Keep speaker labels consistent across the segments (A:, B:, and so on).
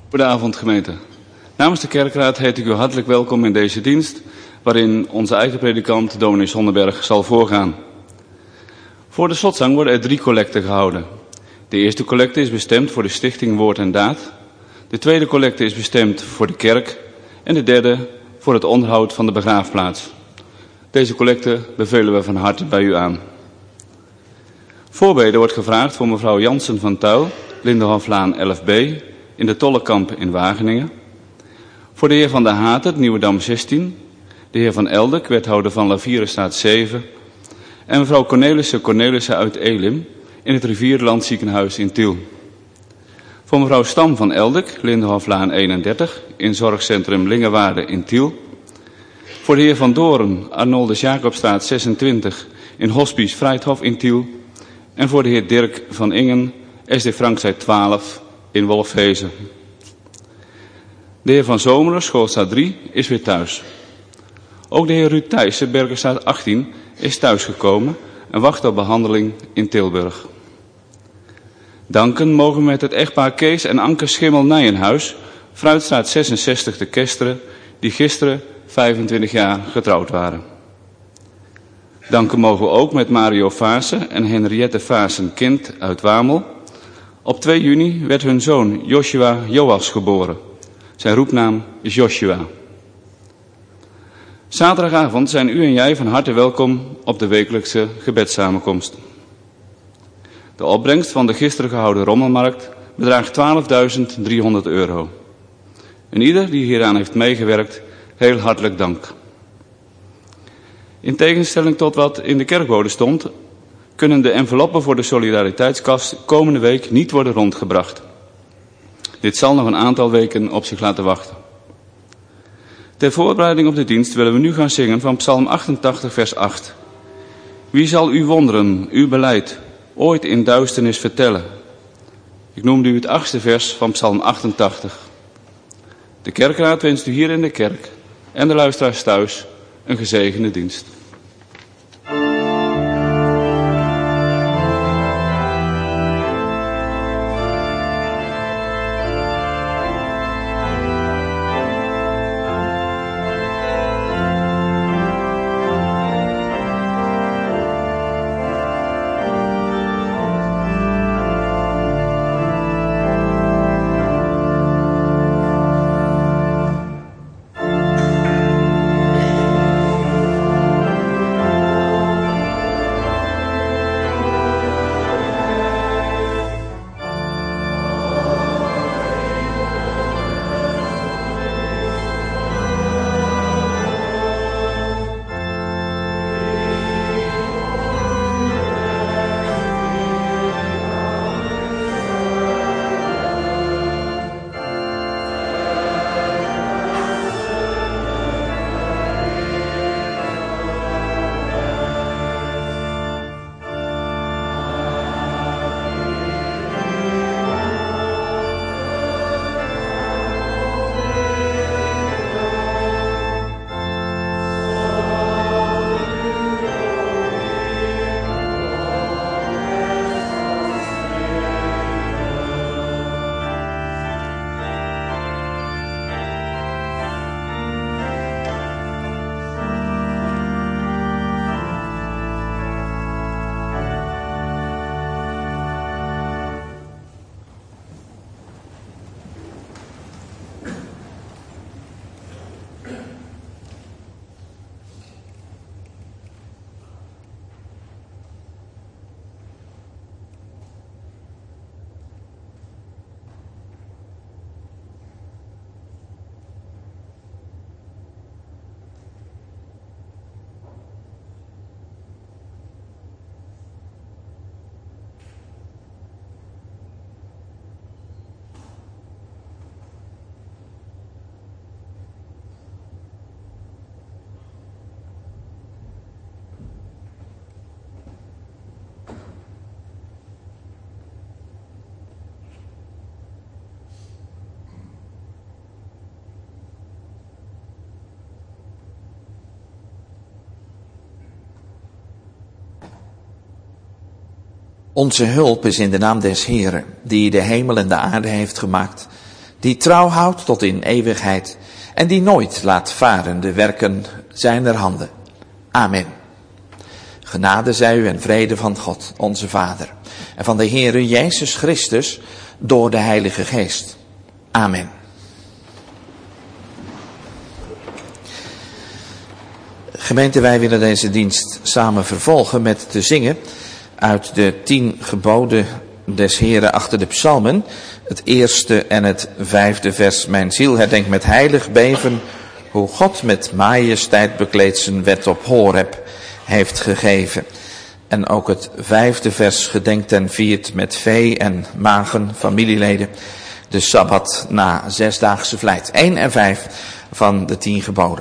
A: Goedenavond gemeente. Namens de kerkraad heet ik u hartelijk welkom in deze dienst, waarin onze eigen predikant dominee Zonderberg zal voorgaan. Voor de slotzang worden er 3 collecten gehouden. De eerste collecte is bestemd voor de stichting Woord en Daad. De tweede collecte is bestemd voor de kerk. En de derde voor het onderhoud van de begraafplaats. Deze collecte bevelen we van harte bij u aan. Voorbeden wordt gevraagd voor mevrouw Jansen van Tuil, Lindenhoflaan 11b, in de Tollekamp in Wageningen. Voor de heer Van der Hatert, Nieuwedam 16. De heer Van Eldek, wethouder van Lavierenstraat 7. En mevrouw Cornelissen uit Elim, in het Rivierland ziekenhuis in Tiel. Voor mevrouw Stam van Eldek, Lindenhoflaan 31, in zorgcentrum Lingewaarde in Tiel. Voor de heer Van Doren, Arnoldus Jacobstraat 26, in hospice Vrijthof in Tiel. En voor de heer Dirk van Ingen, SD Frankzijd 12, in Wolfhezen. De heer Van Zomeren, Schoolstraat 3, is weer thuis. Ook de heer Ruud Thijssen, Bergenstraat 18, is thuisgekomen en wacht op behandeling in Tilburg. Danken mogen we met het echtpaar Kees en Anke Schimmel-Nijenhuis, Fruitstraat 66 te Kesteren, die gisteren 25 jaar getrouwd waren. Danken mogen we ook met Mario Vaassen en Henriette Vaassen-Kind uit Wamel. Op 2 juni werd hun zoon Joshua Joas geboren. Zijn roepnaam is Joshua. Zaterdagavond zijn u en jij van harte welkom op de wekelijkse gebedssamenkomst. De opbrengst van de gisteren gehouden rommelmarkt bedraagt €12.300. En ieder die hieraan heeft meegewerkt, heel hartelijk dank. In tegenstelling tot wat in de kerkbode stond, kunnen de enveloppen voor de solidariteitskast komende week niet worden rondgebracht. Dit zal nog een aantal weken op zich laten wachten. Ter voorbereiding op de dienst willen we nu gaan zingen van Psalm 88 vers 8. Wie zal uw wonderen, uw beleid, ooit in duisternis vertellen? Ik noemde u het 8e vers van Psalm 88. De kerkraad wenst u hier in de kerk en de luisteraars thuis een gezegende dienst.
B: Onze hulp is in de naam des Heeren, die de hemel en de aarde heeft gemaakt, die trouw houdt tot in eeuwigheid en die nooit laat varen de werken zijner handen. Amen. Genade zij u en vrede van God, onze Vader, en van de Heere Jezus Christus door de Heilige Geest. Amen. Gemeente, wij willen deze dienst samen vervolgen met te zingen uit de 10 geboden des Heren achter de psalmen, het 1e en het 5e vers. Mijn ziel herdenkt met heilig beven hoe God met majesteit bekleed zijn wet op Horeb heeft gegeven. En ook het 5e vers gedenkt en viert met vee en magen, familieleden, de Sabbat na 6-daagse vlijt. 1 en 5 van de 10 geboden.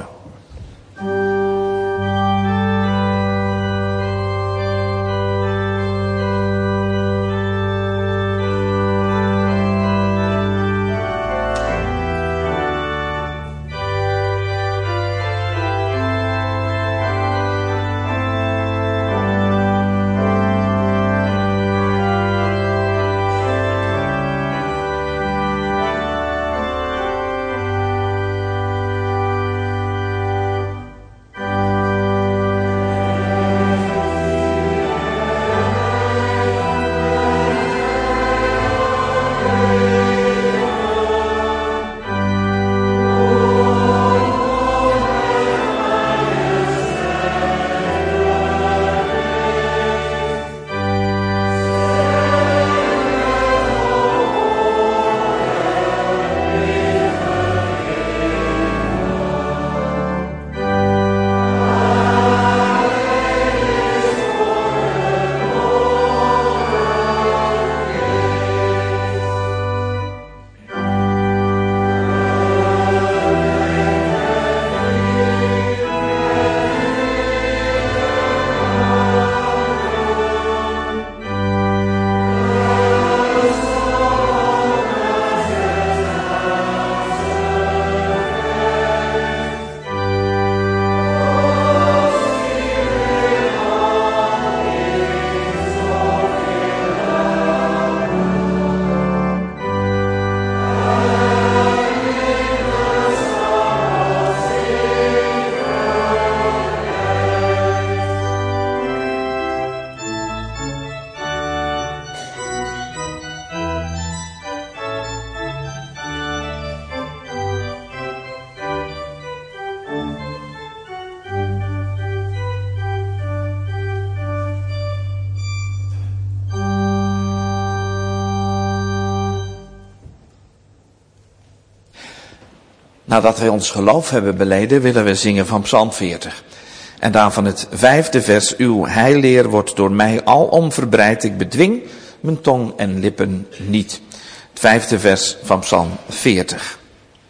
B: Nadat wij ons geloof hebben beleden, willen we zingen van Psalm 40. En daarvan het 5e vers. Uw heilleer wordt door mij alom verbreid. Ik bedwing mijn tong en lippen niet. Het 5e vers van Psalm 40.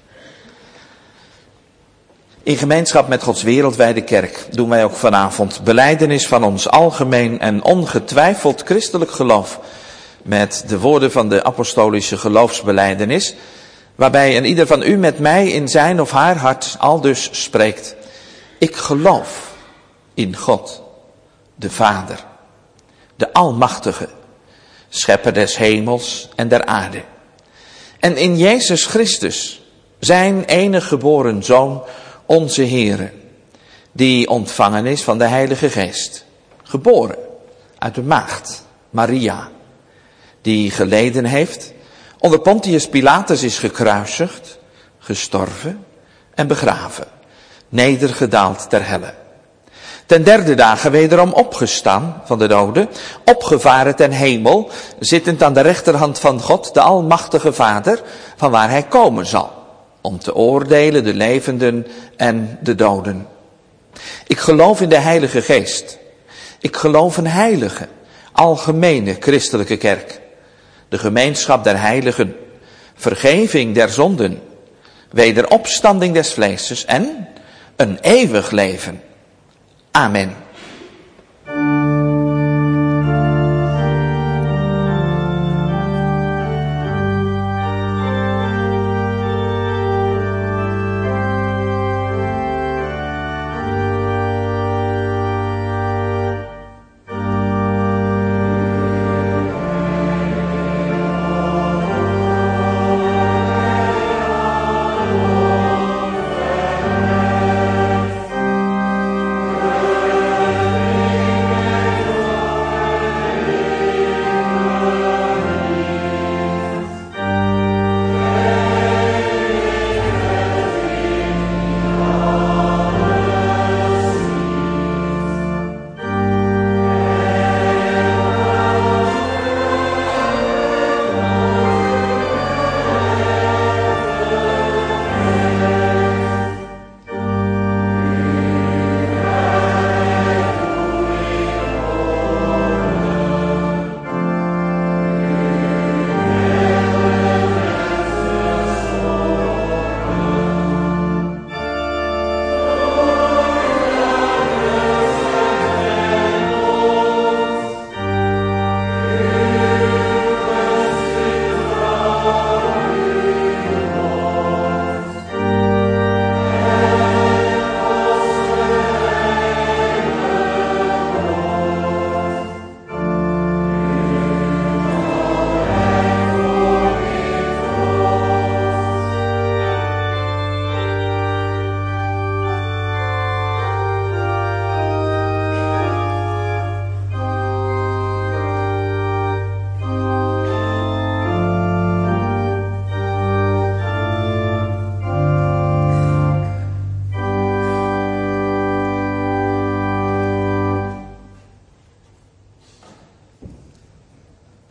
B: In gemeenschap met Gods wereldwijde kerk doen wij ook vanavond belijdenis van ons algemeen en ongetwijfeld christelijk geloof. Met de woorden van de apostolische geloofsbelijdenis. Waarbij een ieder van u met mij in zijn of haar hart aldus spreekt. Ik geloof in God, de Vader, de Almachtige, schepper des hemels en der aarde. En in Jezus Christus, zijn enige geboren Zoon, onze Heere, die ontvangen is van de Heilige Geest. Geboren uit de maagd, Maria, die geleden heeft, onder Pontius Pilatus is gekruisigd, gestorven en begraven, nedergedaald ter helle. Ten 3e dagen wederom opgestaan van de doden, opgevaren ten hemel, zittend aan de rechterhand van God, de Almachtige Vader, van waar hij komen zal, om te oordelen de levenden en de doden. Ik geloof in de Heilige Geest. Ik geloof een heilige, algemene christelijke kerk. De gemeenschap der heiligen, vergeving der zonden, wederopstanding des vleeses en een eeuwig leven. Amen.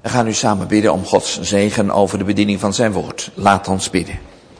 B: We gaan nu samen bidden om Gods zegen over de bediening van zijn woord. Laat ons bidden.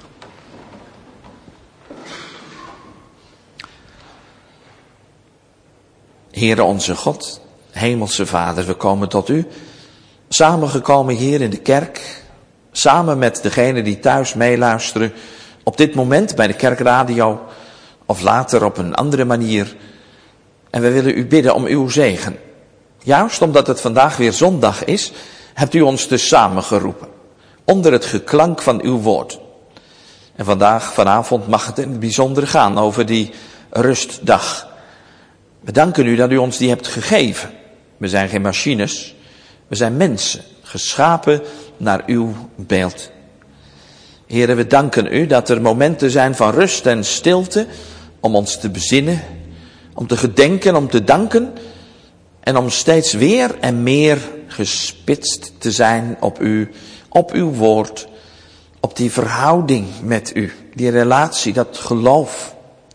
B: Heere onze God, hemelse Vader, we komen tot u, samengekomen hier in de kerk, samen met degenen die thuis meeluisteren, op dit moment bij de kerkradio of later op een andere manier. En we willen u bidden om uw zegen. Juist omdat het vandaag weer zondag is, hebt u ons dus samengeroepen, onder het geklank van uw woord. En vanavond mag het in het bijzonder gaan over die rustdag. We danken u dat u ons die hebt gegeven. We zijn geen machines, we zijn mensen, geschapen naar uw beeld. Here, we danken u dat er momenten zijn van rust en stilte, om ons te bezinnen, om te gedenken, om te danken, en om steeds weer en meer gespitst te zijn op u, op uw woord, op die verhouding met u, die relatie, dat geloof,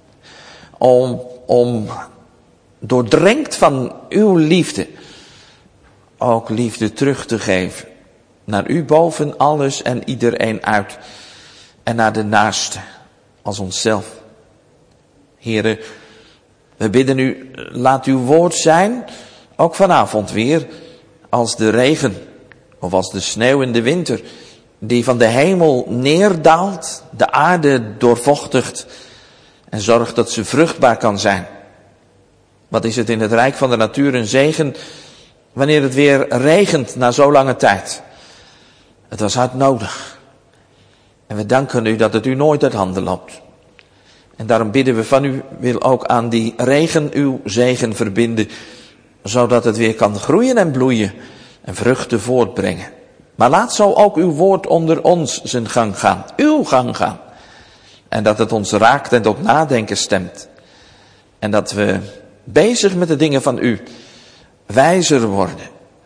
B: om doordrenkt van uw liefde, ook liefde terug te geven. Naar u boven alles en iedereen uit. En naar de naaste als onszelf. Heren, we bidden u, laat uw woord zijn, ook vanavond weer, als de regen of als de sneeuw in de winter, die van de hemel neerdaalt, de aarde doorvochtigt en zorgt dat ze vruchtbaar kan zijn. Wat is het in het rijk van de natuur een zegen wanneer het weer regent na zo lange tijd. Het was hard nodig. En we danken u dat het u nooit uit handen loopt. En daarom bidden we van u, wil ook aan die regen uw zegen verbinden, zodat het weer kan groeien en bloeien en vruchten voortbrengen. Maar laat zo ook uw woord onder ons zijn gang gaan, uw gang gaan. En dat het ons raakt en tot nadenken stemt. En dat we bezig met de dingen van u wijzer worden.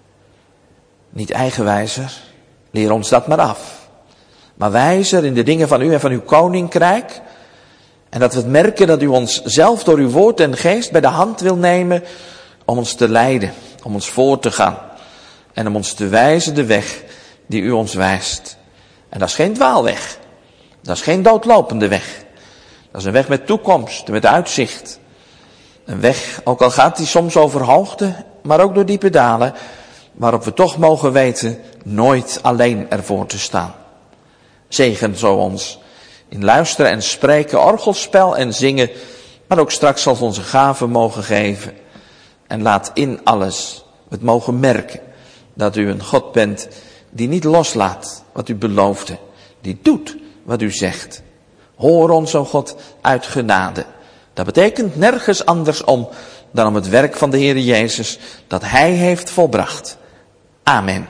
B: Niet eigenwijzer, leer ons dat maar af. Maar wijzer in de dingen van u en van uw koninkrijk. En dat we het merken dat u ons zelf door uw woord en geest bij de hand wil nemen om ons te leiden, om ons voor te gaan. En om ons te wijzen de weg die u ons wijst. En dat is geen dwaalweg. Dat is geen doodlopende weg. Dat is een weg met toekomst, met uitzicht. Een weg, ook al gaat die soms over hoogte, maar ook door diepe dalen, waarop we toch mogen weten nooit alleen ervoor te staan. Zegen zo ons in luisteren en spreken, orgelspel en zingen, maar ook straks als onze gaven mogen geven. En laat in alles het mogen merken dat u een God bent die niet loslaat wat u beloofde, die doet wat u zegt. Hoor ons, o God, uit genade. Dat betekent nergens anders om dan om het werk van de Heer Jezus dat Hij heeft volbracht. Amen.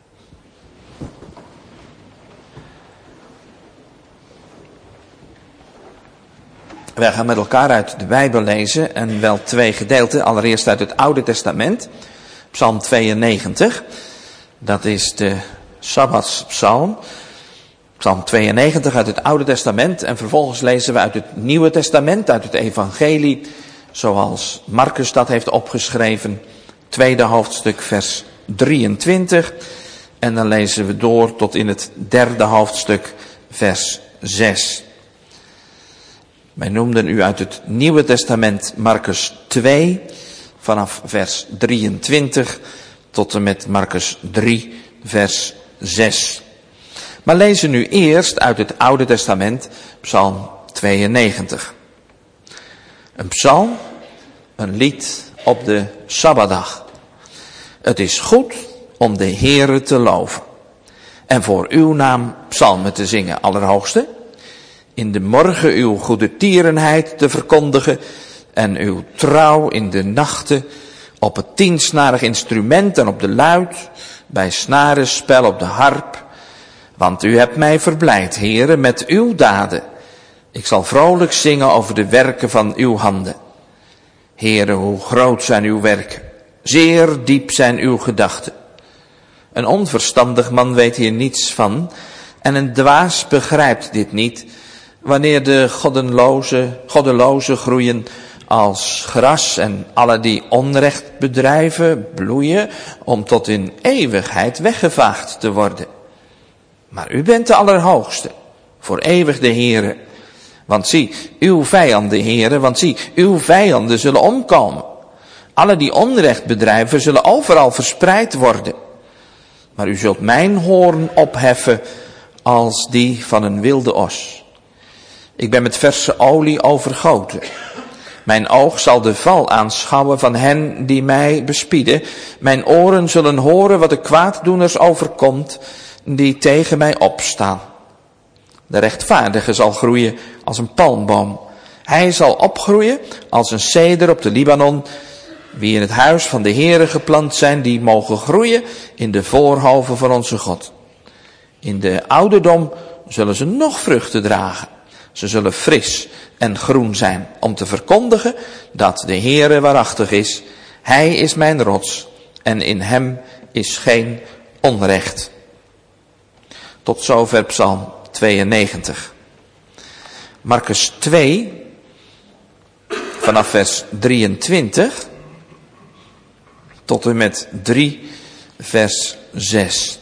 B: Wij gaan met elkaar uit de Bijbel lezen en wel twee gedeelten. Allereerst uit het Oude Testament, Psalm 92. Dat is de Sabbatspsalm. Psalm 92 uit het Oude Testament en vervolgens lezen we uit het Nieuwe Testament, uit het Evangelie, zoals Marcus dat heeft opgeschreven, tweede hoofdstuk vers 23. En dan lezen we door tot in het derde hoofdstuk vers 6. Wij noemden u uit het Nieuwe Testament Marcus 2, vanaf vers 23 tot en met Marcus 3, vers 6. Maar lezen nu eerst uit het Oude Testament Psalm 92. Een psalm, een lied op de Sabbatdag. Het is goed om de Heere te loven en voor uw naam psalmen te zingen, Allerhoogste. In de morgen uw goede tierenheid te verkondigen en uw trouw in de nachten, op het tiensnarig instrument en op de luit, bij snarenspel op de harp. Want u hebt mij verblijd, Heere, met uw daden. Ik zal vrolijk zingen over de werken van uw handen. Heere, hoe groot zijn uw werken. Zeer diep zijn uw gedachten. Een onverstandig man weet hier niets van. En een dwaas begrijpt dit niet. Wanneer de goddelozen groeien als gras en alle die onrecht bedrijven bloeien om tot in eeuwigheid weggevaagd te worden. Maar u bent de Allerhoogste, voor eeuwig de Heere. Want zie, uw vijanden, Heere, want zie, uw vijanden zullen omkomen. Alle die onrecht bedrijven zullen overal verspreid worden. Maar u zult mijn hoorn opheffen als die van een wilde os. Ik ben met verse olie overgoten. Mijn oog zal de val aanschouwen van hen die mij bespieden. Mijn oren zullen horen wat de kwaaddoeners overkomt die tegen mij opstaan. De rechtvaardige zal groeien als een palmboom. Hij zal opgroeien als een ceder op de Libanon. Wie in het huis van de Heere geplant zijn, die mogen groeien in de voorhoven van onze God. In de ouderdom zullen ze nog vruchten dragen. Ze zullen fris en groen zijn om te verkondigen dat de Heere waarachtig is. Hij is mijn rots en in hem is geen onrecht. Tot zover Psalm 92. Markus 2, vanaf vers 23 tot en met 3, vers 6.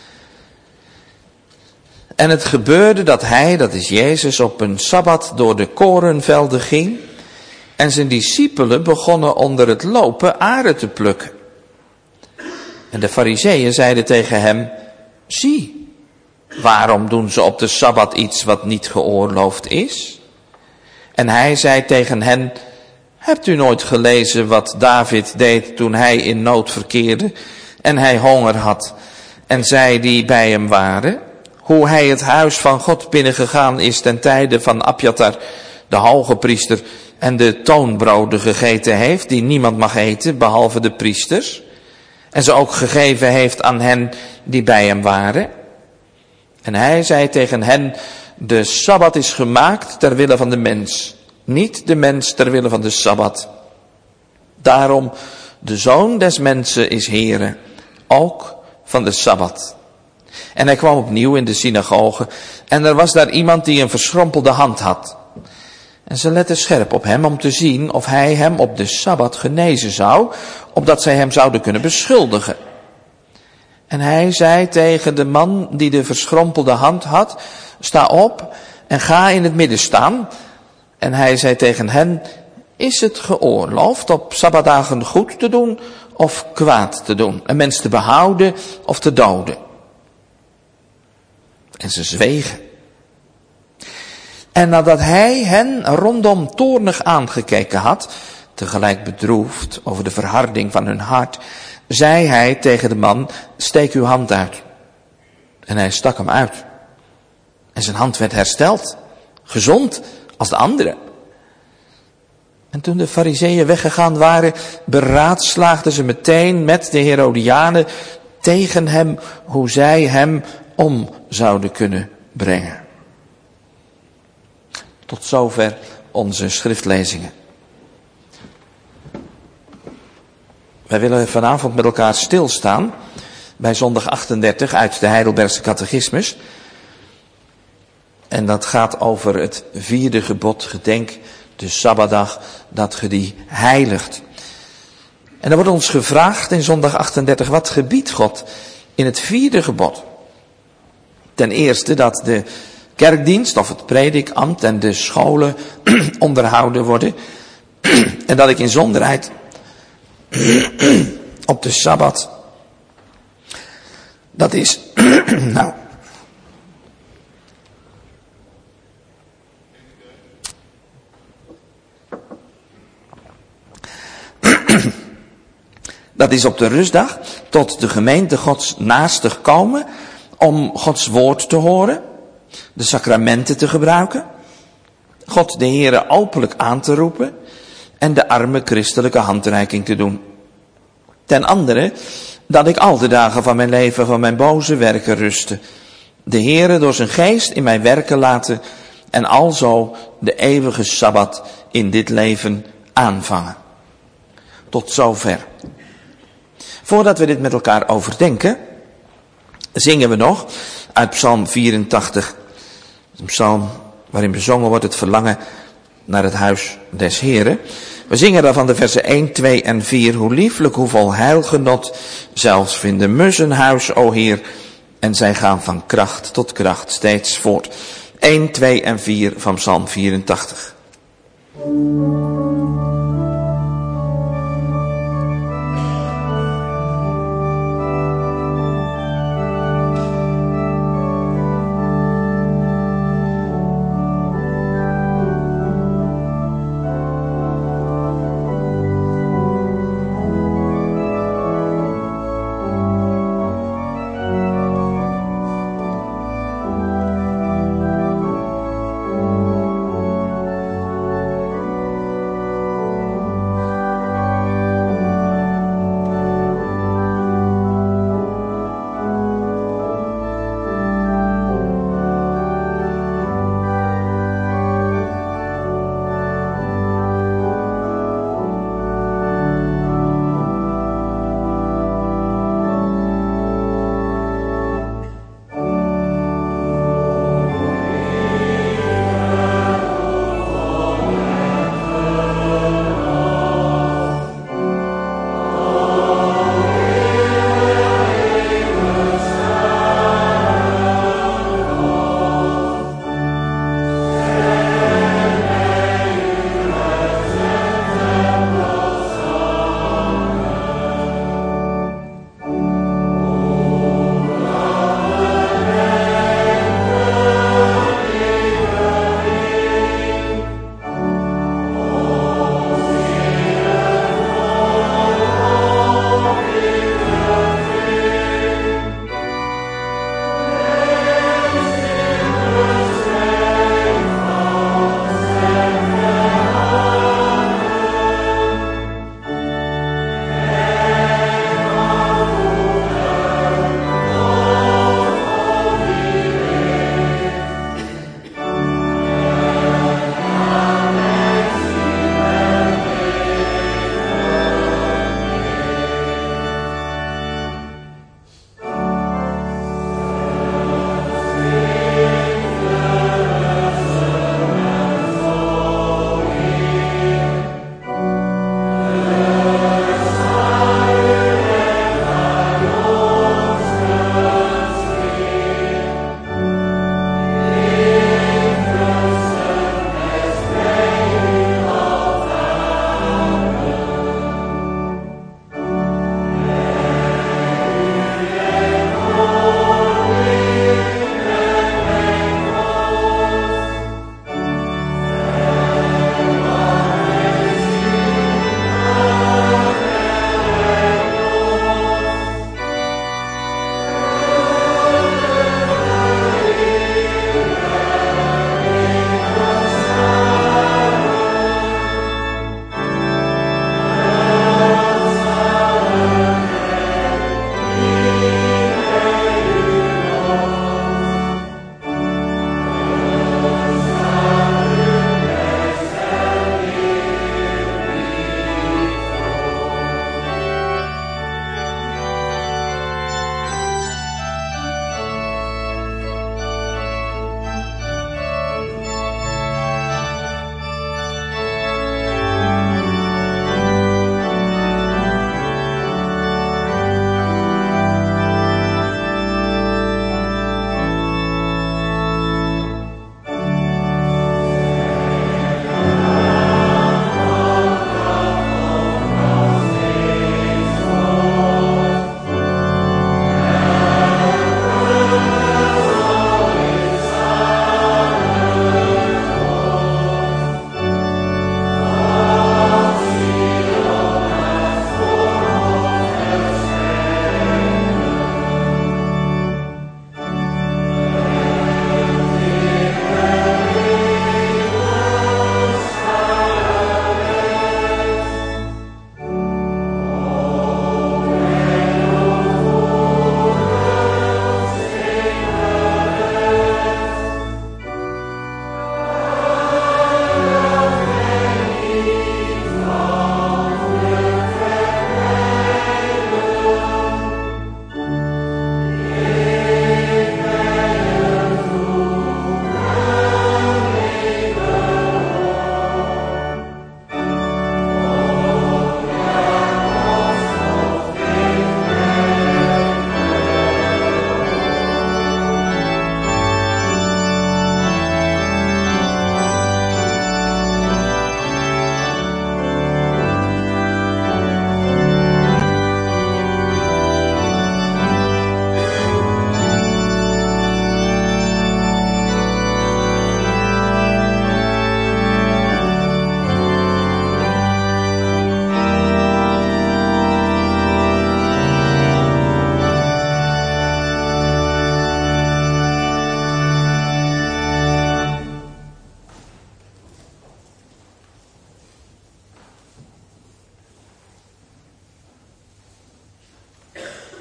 B: En het gebeurde dat hij, dat is Jezus, op een sabbat door de korenvelden ging. En zijn discipelen begonnen onder het lopen aren te plukken. En de Farizeeën zeiden tegen hem: zie, waarom doen ze op de sabbat iets wat niet geoorloofd is? En hij zei tegen hen: hebt u nooit gelezen wat David deed toen hij in nood verkeerde en hij honger had en zij die bij hem waren? Hoe hij het huis van God binnengegaan is ten tijde van Abjatar, de hoge priester, en de toonbroden gegeten heeft, die niemand mag eten, behalve de priesters. En ze ook gegeven heeft aan hen die bij hem waren. En hij zei tegen hen: de Sabbat is gemaakt ter wille van de mens, niet de mens ter wille van de Sabbat. Daarom, de Zoon des mensen is Heere, ook van de Sabbat. En hij kwam opnieuw in de synagoge en er was daar iemand die een verschrompelde hand had. En ze letten scherp op hem om te zien of hij hem op de Sabbat genezen zou, opdat zij hem zouden kunnen beschuldigen. En hij zei tegen de man die de verschrompelde hand had: sta op en ga in het midden staan. En hij zei tegen hen: is het geoorloofd op Sabbatdagen goed te doen of kwaad te doen? Een mens te behouden of te doden? En ze zwegen. En nadat hij hen rondom toornig aangekeken had, tegelijk bedroefd over de verharding van hun hart, zei hij tegen de man: steek uw hand uit. En hij stak hem uit. En zijn hand werd hersteld, gezond als de andere. En toen de Farizeeën weggegaan waren, beraadslaagden ze meteen met de Herodianen tegen hem hoe zij hem om zouden kunnen brengen. Tot zover onze schriftlezingen. Wij willen vanavond met elkaar stilstaan bij zondag 38 uit de Heidelbergse Catechismus. En dat gaat over het 4e gebod: gedenk de Sabbatdag dat ge die heiligt. En er wordt ons gevraagd in zondag 38, wat gebiedt God in het 4e gebod? Ten eerste dat de kerkdienst of het predikambt en de scholen onderhouden worden. En dat ik in zonderheid op de Sabbat, dat is, nou, dat is op de rustdag tot de gemeente Gods naastig komen om Gods woord te horen, de sacramenten te gebruiken, God de Heere openlijk aan te roepen en de arme christelijke handreiking te doen. Ten andere dat ik al de dagen van mijn leven van mijn boze werken ruste, de Heere door zijn geest in mijn werken laten en alzo de eeuwige Sabbat in dit leven aanvangen. Tot zover. Voordat we dit met elkaar overdenken, zingen we nog uit Psalm 84. Een psalm waarin bezongen wordt het verlangen naar het huis des Heren. We zingen daarvan de versen 1, 2 en 4. Hoe lieflijk, hoe vol heilgenot, zelfs vinden mussen huis, o Heer. En zij gaan van kracht tot kracht steeds voort. 1, 2 en 4 van Psalm 84.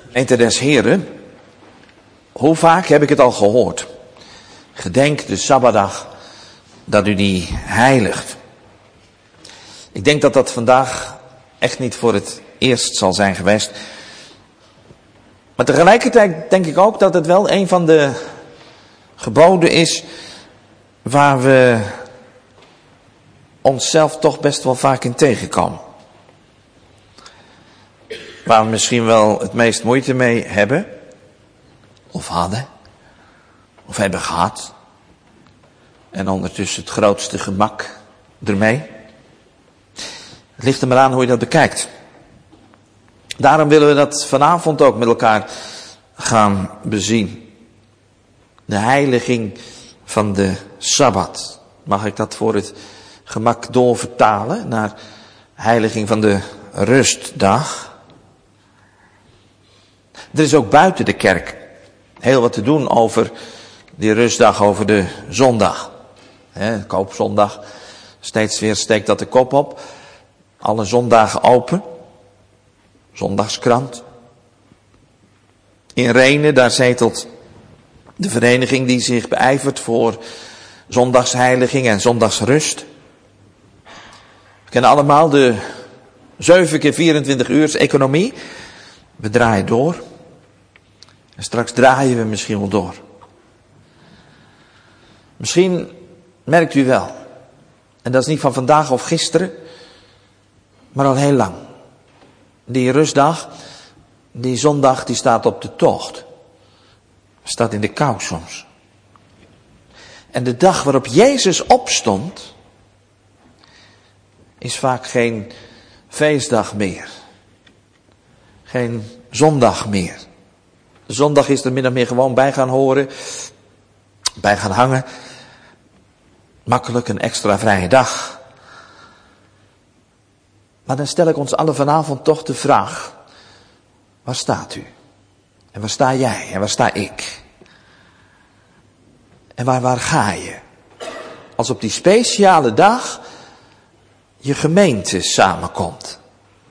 B: Gemeente des Heren, hoe vaak heb ik het al gehoord? Gedenk de Sabbatdag dat u die heiligt. Ik denk dat dat vandaag echt niet voor het eerst zal zijn geweest. Maar tegelijkertijd denk ik ook dat het wel een van de geboden is waar we onszelf toch best wel vaak in tegenkomen. Waar we misschien wel het meest moeite mee hebben, of hadden, of hebben gehad. En ondertussen het grootste gemak ermee. Het ligt er maar aan hoe je dat bekijkt. Daarom willen we dat vanavond ook met elkaar gaan bezien. De heiliging van de Sabbat. Mag ik dat voor het gemak doorvertalen naar heiliging van de rustdag? Er is ook buiten de kerk heel wat te doen over die rustdag, over de zondag. Koopzondag, steeds weer steekt dat de kop op. Alle zondagen open. Zondagskrant. In Renen, daar zetelt de vereniging die zich beijvert voor zondagsheiliging en zondagsrust. We kennen allemaal de 7 keer 24 uur economie. We draaien door. En straks draaien we misschien wel door. Misschien merkt u wel. En dat is niet van vandaag of gisteren. Maar al heel lang. Die rustdag, die zondag, die staat op de tocht. Staat in de kou soms. En de dag waarop Jezus opstond, is vaak geen feestdag meer. Geen zondag meer. De zondag is er min of meer gewoon bij gaan horen. Bij gaan hangen. Makkelijk een extra vrije dag. Maar dan stel ik ons allen vanavond toch de vraag. Waar staat u? En waar sta jij? En waar sta ik? En waar ga je? Als op die speciale dag je gemeente samenkomt.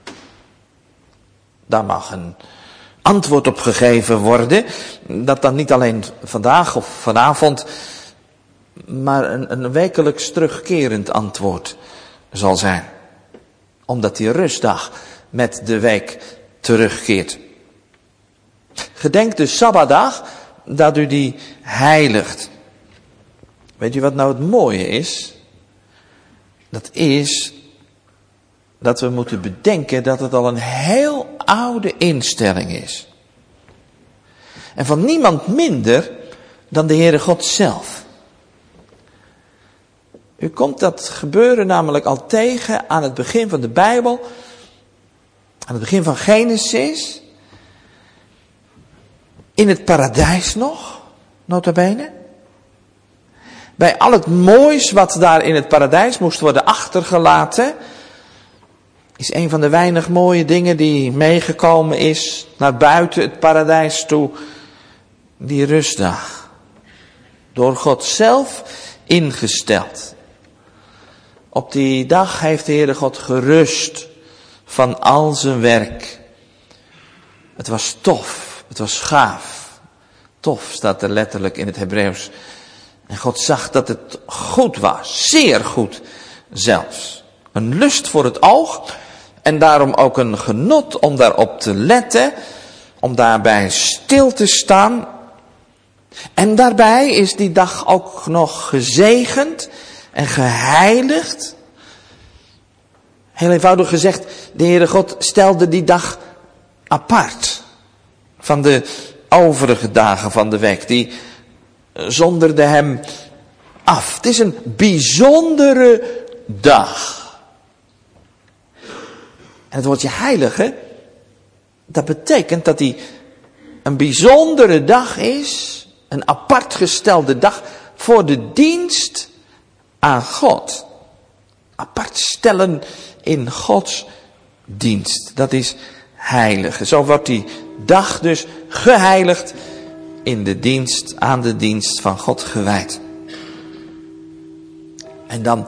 B: Daar mag een antwoord op gegeven worden. Dat dan niet alleen vandaag of vanavond, maar een wekelijks terugkerend antwoord zal zijn. Omdat die rustdag met de week terugkeert. Gedenk de Sabbatdag dat u die heiligt. Weet u wat nou het mooie is? Dat is dat we moeten bedenken dat het al een heel oude instelling is. En van niemand minder dan de Heere God zelf. U komt dat gebeuren namelijk al tegen aan het begin van de Bijbel. Aan het begin van Genesis. In het paradijs nog, nota bene. Bij al het moois wat daar in het paradijs moest worden achtergelaten, is een van de weinig mooie dingen die meegekomen is naar buiten het paradijs toe, die rustdag. Door God zelf ingesteld. Op die dag heeft de Heere God gerust van al zijn werk. Het was tof, het was gaaf. Tof staat er letterlijk in het Hebreeuws. En God zag dat het goed was, zeer goed zelfs. Een lust voor het oog en daarom ook een genot om daarop te letten, om daarbij stil te staan. En daarbij is die dag ook nog gezegend en geheiligd. Heel eenvoudig gezegd, de Heere God stelde die dag apart van de overige dagen van de week. Die zonderde hem af. Het is een bijzondere dag. En het woordje heilige, dat betekent dat die een bijzondere dag is, een apart gestelde dag voor de dienst aan God. Apart stellen in Gods dienst. Dat is heilige. Zo wordt die dag dus geheiligd in de dienst, aan de dienst van God gewijd. En dan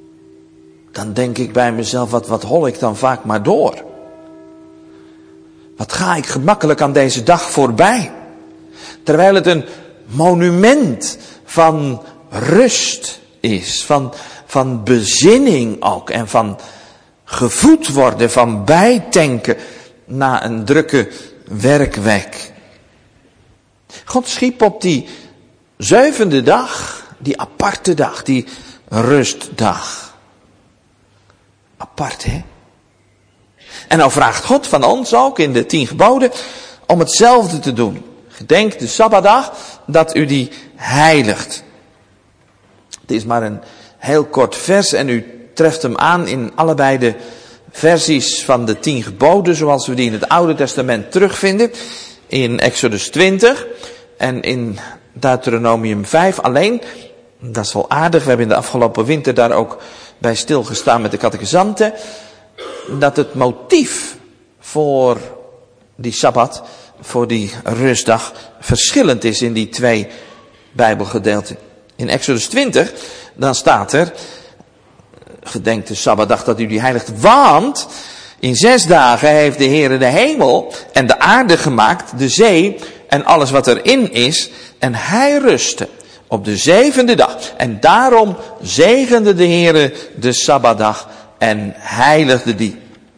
B: denk ik bij mezelf, wat hol ik dan vaak maar door. Wat ga ik gemakkelijk aan deze dag voorbij. Terwijl het een monument van rust is. Van bezinning ook. En van gevoed worden, van bijtanken na een drukke werkweek. God schiep op die 7e dag, die aparte dag, die rustdag. Apart, hè? En nou vraagt God van ons ook in de 10 geboden om hetzelfde te doen. Gedenk de Sabbatdag dat u die heiligt. Het is maar een heel kort vers en u treft hem aan in allebei de versies van de 10 geboden zoals we die in het Oude Testament terugvinden. In Exodus 20 en in Deuteronomium 5 alleen. Dat is wel aardig, we hebben in de afgelopen winter daar ook bij stilgestaan met de catechizanten. Dat het motief voor die Sabbat, voor die rustdag, verschillend is in die 2 Bijbelgedeelten. In Exodus 20, dan staat er, gedenk de Sabbatdag dat u die heiligt, want in 6 dagen heeft de Heere de hemel en de aarde gemaakt, de zee en alles wat erin is, en hij rustte op de 7e dag. En daarom zegende de Heere de Sabbatdag en heiligde die.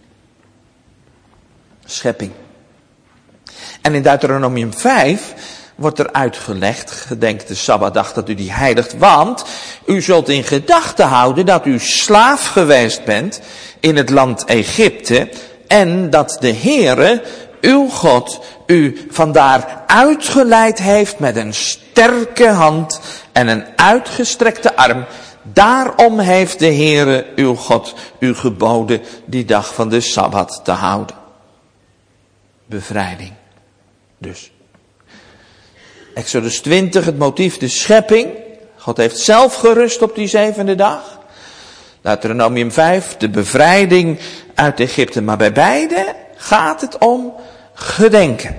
B: Schepping. En in Deuteronomium 5 wordt er uitgelegd, gedenk de Sabbatdag dat u die heiligt, want u zult in gedachten houden dat u slaaf geweest bent in het land Egypte en dat de Heere, uw God, u vandaar uitgeleid heeft met een sterke hand en een uitgestrekte arm. Daarom heeft de Heere, uw God, u geboden die dag van de Sabbat te houden. Bevrijding. Dus. Exodus 20, het motief de schepping. God heeft zelf gerust op die 7e dag. Deuteronomium 5, de bevrijding uit Egypte. Maar bij beide gaat het om gedenken.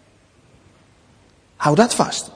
B: Hou dat vast.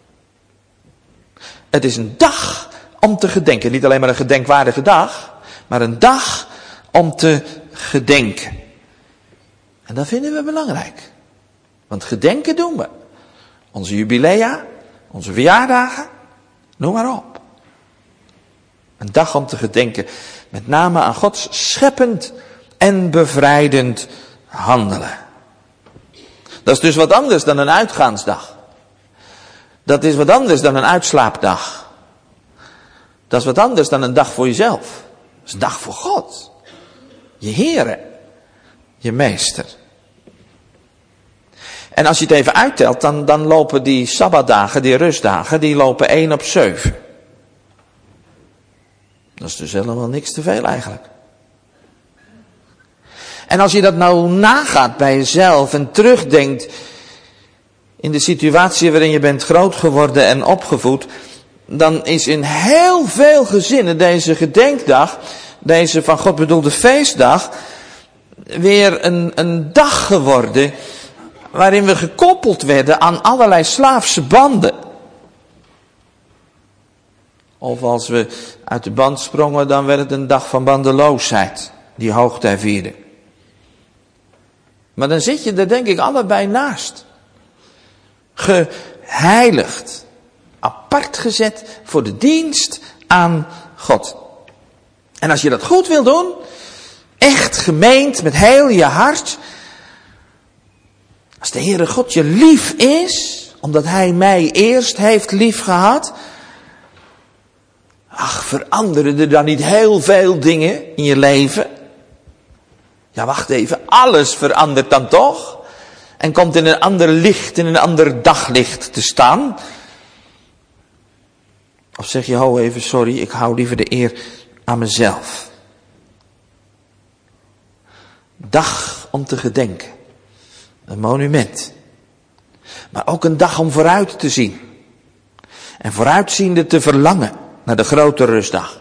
B: Het is een dag om te gedenken. Niet alleen maar een gedenkwaardige dag, maar een dag om te gedenken. En dat vinden we belangrijk. Want gedenken doen we. Onze jubilea, onze verjaardagen, noem maar op. Een dag om te gedenken, met name aan Gods scheppend en bevrijdend handelen. Dat is dus wat anders dan een uitgaansdag. Dat is wat anders dan een uitslaapdag. Dat is wat anders dan een dag voor jezelf. Dat is een dag voor God. Je Heere. Je meester. En als je het even uittelt, dan lopen die Sabbatdagen, die rustdagen, die lopen 1 op 7. Dat is dus helemaal niks te veel eigenlijk. En als je dat nou nagaat bij jezelf en terugdenkt in de situatie waarin je bent groot geworden en opgevoed, dan is in heel veel gezinnen deze gedenkdag, deze van God bedoelde feestdag, weer een dag geworden waarin we gekoppeld werden aan allerlei slaafse banden. Of als we uit de band sprongen, dan werd het een dag van bandeloosheid, die hoogtij vierde. Maar dan zit je er denk ik allebei naast. Geheiligd. Apart gezet voor de dienst aan God. En als je dat goed wil doen, echt gemeend met heel je hart. Als de Heere God je lief is, omdat Hij mij eerst heeft lief gehad. Ach, veranderen er dan niet heel veel dingen in je leven? Ja, wacht even, alles verandert dan toch? En komt in een ander licht, in een ander daglicht te staan? Of zeg je, ho even, sorry, ik hou liever de eer aan mezelf. Dag om te gedenken. Een monument. Maar ook een dag om vooruit te zien. En vooruitziende te verlangen naar de grote rustdag.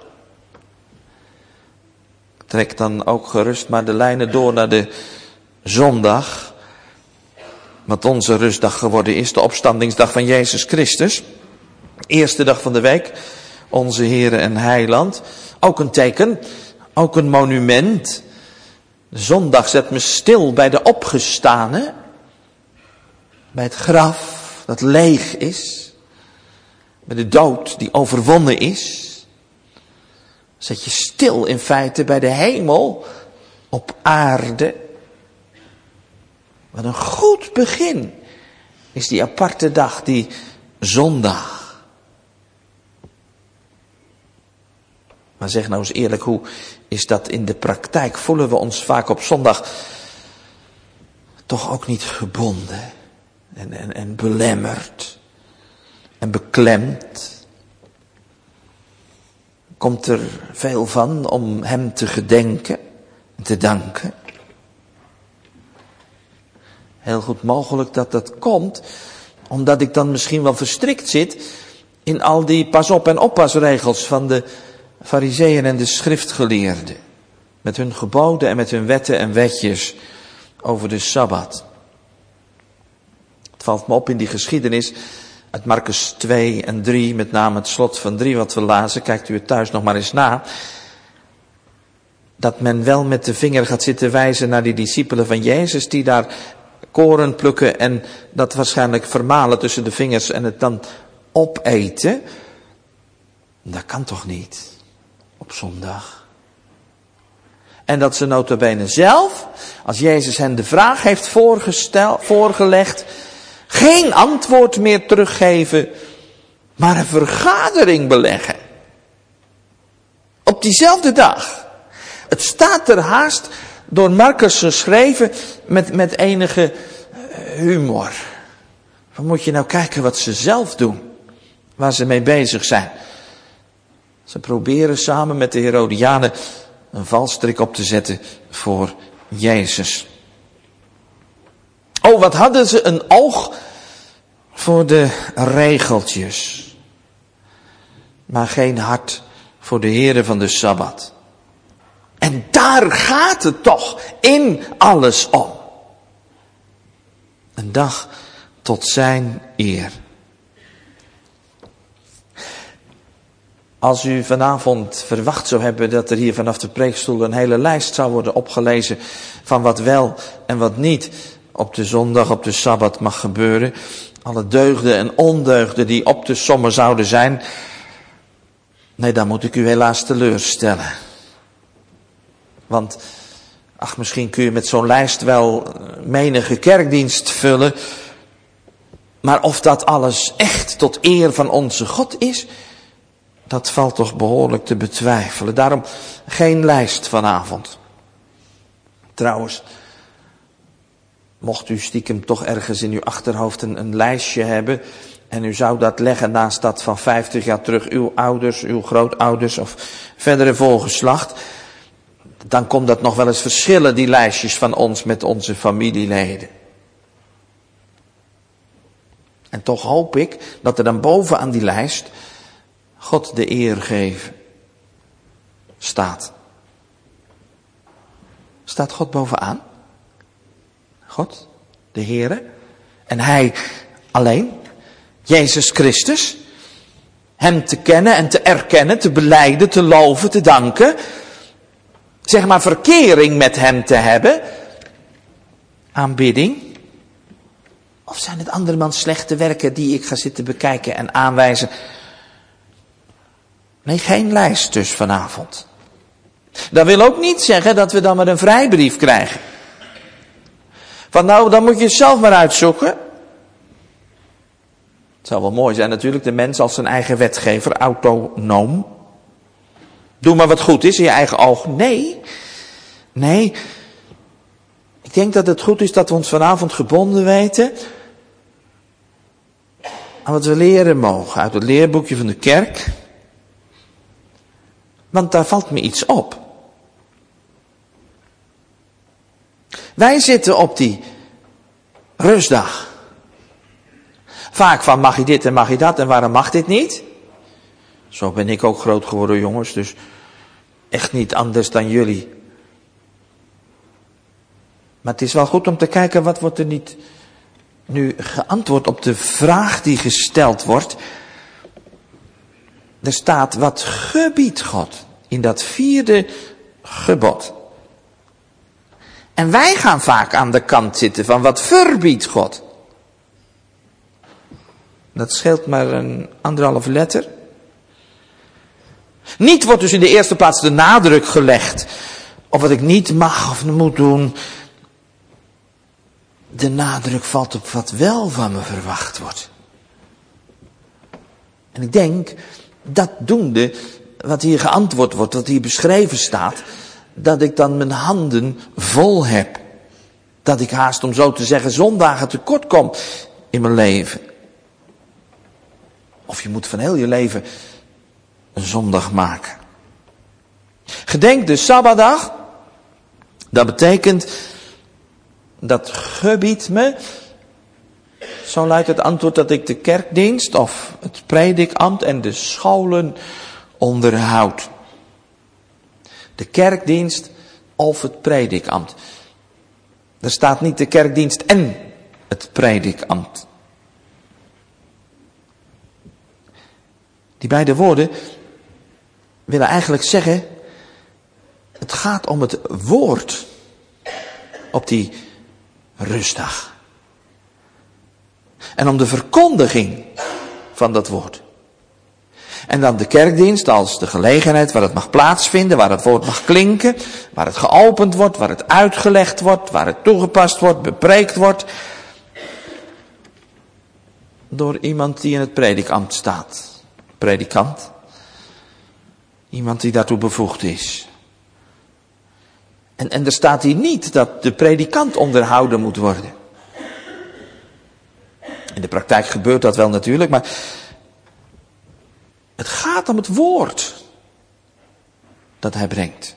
B: Trek dan ook gerust maar de lijnen door naar de zondag. Wat onze rustdag geworden is, de opstandingsdag van Jezus Christus. Eerste dag van de week, onze Heere en Heiland. Ook een teken, ook een monument. De zondag zet me stil bij de opgestane. Bij het graf dat leeg is. Bij de dood die overwonnen is. Zet je stil in feite bij de hemel op aarde. Wat een goed begin is die aparte dag, die zondag. Maar zeg nou eens eerlijk, hoe is dat in de praktijk? Voelen we ons vaak op zondag toch ook niet gebonden en belemmerd en beklemd? Komt er veel van om hem te gedenken en te danken? Heel goed mogelijk dat dat komt, omdat ik dan misschien wel verstrikt zit in al die pas op en oppasregels van de Farizeeën en de schriftgeleerden. Met hun geboden en met hun wetten en wetjes over de Sabbat. Het valt me op in die geschiedenis uit Marcus 2 en 3, met name het slot van 3 wat we lazen, kijkt u het thuis nog maar eens na. Dat men wel met de vinger gaat zitten wijzen naar die discipelen van Jezus die daar koren plukken en dat waarschijnlijk vermalen tussen de vingers en het dan opeten. Dat kan toch niet op zondag? En dat ze nota bene zelf, als Jezus hen de vraag heeft voorgelegd, geen antwoord meer teruggeven, maar een vergadering beleggen. Op diezelfde dag. Het staat er haast door Marcus geschreven met enige humor. Dan moet je nou kijken wat ze zelf doen. Waar ze mee bezig zijn. Ze proberen samen met de Herodianen een valstrik op te zetten voor Jezus. Oh, wat hadden ze een oog voor de regeltjes. Maar geen hart voor de Heere van de Sabbat. En daar gaat het toch in alles om. Een dag tot zijn eer. Als u vanavond verwacht zou hebben dat er hier vanaf de preekstoel een hele lijst zou worden opgelezen van wat wel en wat niet op de zondag, op de Sabbat mag gebeuren. Alle deugden en ondeugden die op te sommen zouden zijn. Nee, dan moet ik u helaas teleurstellen. Want, misschien kun je met zo'n lijst wel menige kerkdienst vullen. Maar of dat alles echt tot eer van onze God is, dat valt toch behoorlijk te betwijfelen. Daarom geen lijst vanavond. Trouwens, mocht u stiekem toch ergens in uw achterhoofd een lijstje hebben en u zou dat leggen naast dat van 50 jaar terug, uw ouders, uw grootouders of verdere voorgeslacht, dan komt dat nog wel eens verschillen, die lijstjes van ons met onze familieleden. En toch hoop ik dat er dan bovenaan die lijst God de eer geven staat. Staat God bovenaan? God, de Heere. En Hij alleen. Jezus Christus. Hem te kennen en te erkennen, te belijden, te loven, te danken. Zeg maar verkering met Hem te hebben. Aanbidding. Of zijn het andermans slechte werken die ik ga zitten bekijken en aanwijzen? Nee, geen lijst dus vanavond. Dat wil ook niet zeggen dat we dan maar een vrijbrief krijgen. Van nou, dan moet je het zelf maar uitzoeken. Het zou wel mooi zijn natuurlijk, de mens als zijn eigen wetgever, autonoom. Doe maar wat goed is in je eigen ogen. Nee. Ik denk dat het goed is dat we ons vanavond gebonden weten aan wat we leren mogen uit het leerboekje van de kerk. Want daar valt me iets op. Wij zitten op die rustdag. Vaak van mag je dit en mag je dat en waarom mag dit niet? Zo ben ik ook groot geworden, jongens, dus echt niet anders dan jullie. Maar het is wel goed om te kijken wat wordt er niet nu geantwoord op de vraag die gesteld wordt. Er staat, wat gebiedt God in dat 4e gebod? En wij gaan vaak aan de kant zitten van wat verbiedt God. Dat scheelt maar een 1,5 letter. Niet wordt dus in de eerste plaats de nadruk gelegd op wat ik niet mag of moet doen. De nadruk valt op wat wel van me verwacht wordt. En ik denk, dat doende, wat hier geantwoord wordt, wat hier beschreven staat, dat ik dan mijn handen vol heb. Dat ik haast, om zo te zeggen, zondagen tekort kom in mijn leven. Of je moet van heel je leven een zondag maken. Gedenk de Sabbatdag. Dat betekent dat gebiedt me. Zo luidt het antwoord dat ik de kerkdienst of het predikambt en de scholen onderhoud. De kerkdienst of het predikambt. Er staat niet de kerkdienst en het predikambt. Die beide woorden willen eigenlijk zeggen, het gaat om het woord op die rustdag. En om de verkondiging van dat woord. En dan de kerkdienst als de gelegenheid waar het mag plaatsvinden, waar het woord mag klinken, waar het geopend wordt, waar het uitgelegd wordt, waar het toegepast wordt, bepreekt wordt. Door iemand die in het predikambt staat. Predikant. Iemand die daartoe bevoegd is. En er staat hier niet dat de predikant onderhouden moet worden. In de praktijk gebeurt dat wel natuurlijk, maar het gaat om het woord dat hij brengt.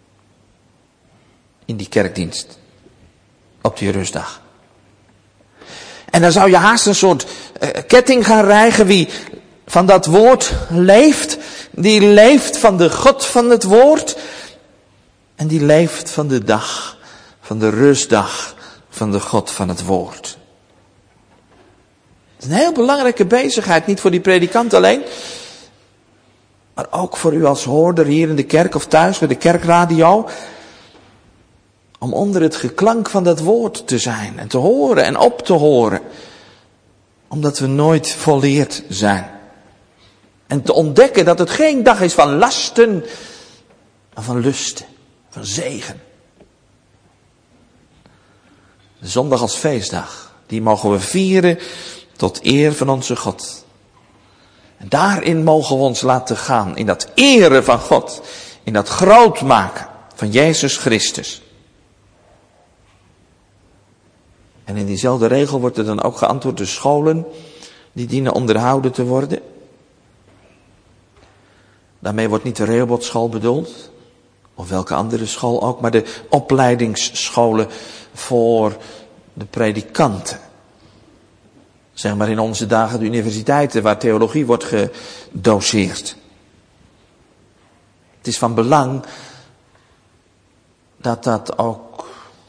B: In die kerkdienst. Op die rustdag. En dan zou je haast een soort ketting gaan rijgen. Wie van dat woord leeft, die leeft van de God van het woord. En die leeft van de dag, van de rustdag, van de God van het woord. Het is een heel belangrijke bezigheid, niet voor die predikant alleen, maar ook voor u als hoorder hier in de kerk of thuis bij de kerkradio. Om onder het geklank van dat woord te zijn en te horen en op te horen. Omdat we nooit volleerd zijn. En te ontdekken dat het geen dag is van lasten, maar van lusten, van zegen. De zondag als feestdag, die mogen we vieren tot eer van onze God. En daarin mogen we ons laten gaan, in dat eren van God, in dat groot maken van Jezus Christus. En in diezelfde regel wordt er dan ook geantwoord, de scholen die dienen onderhouden te worden. Daarmee wordt niet de Rehobotschool bedoeld, of welke andere school ook, maar de opleidingsscholen voor de predikanten. Zeg maar in onze dagen de universiteiten waar theologie wordt gedoseerd. Het is van belang dat dat ook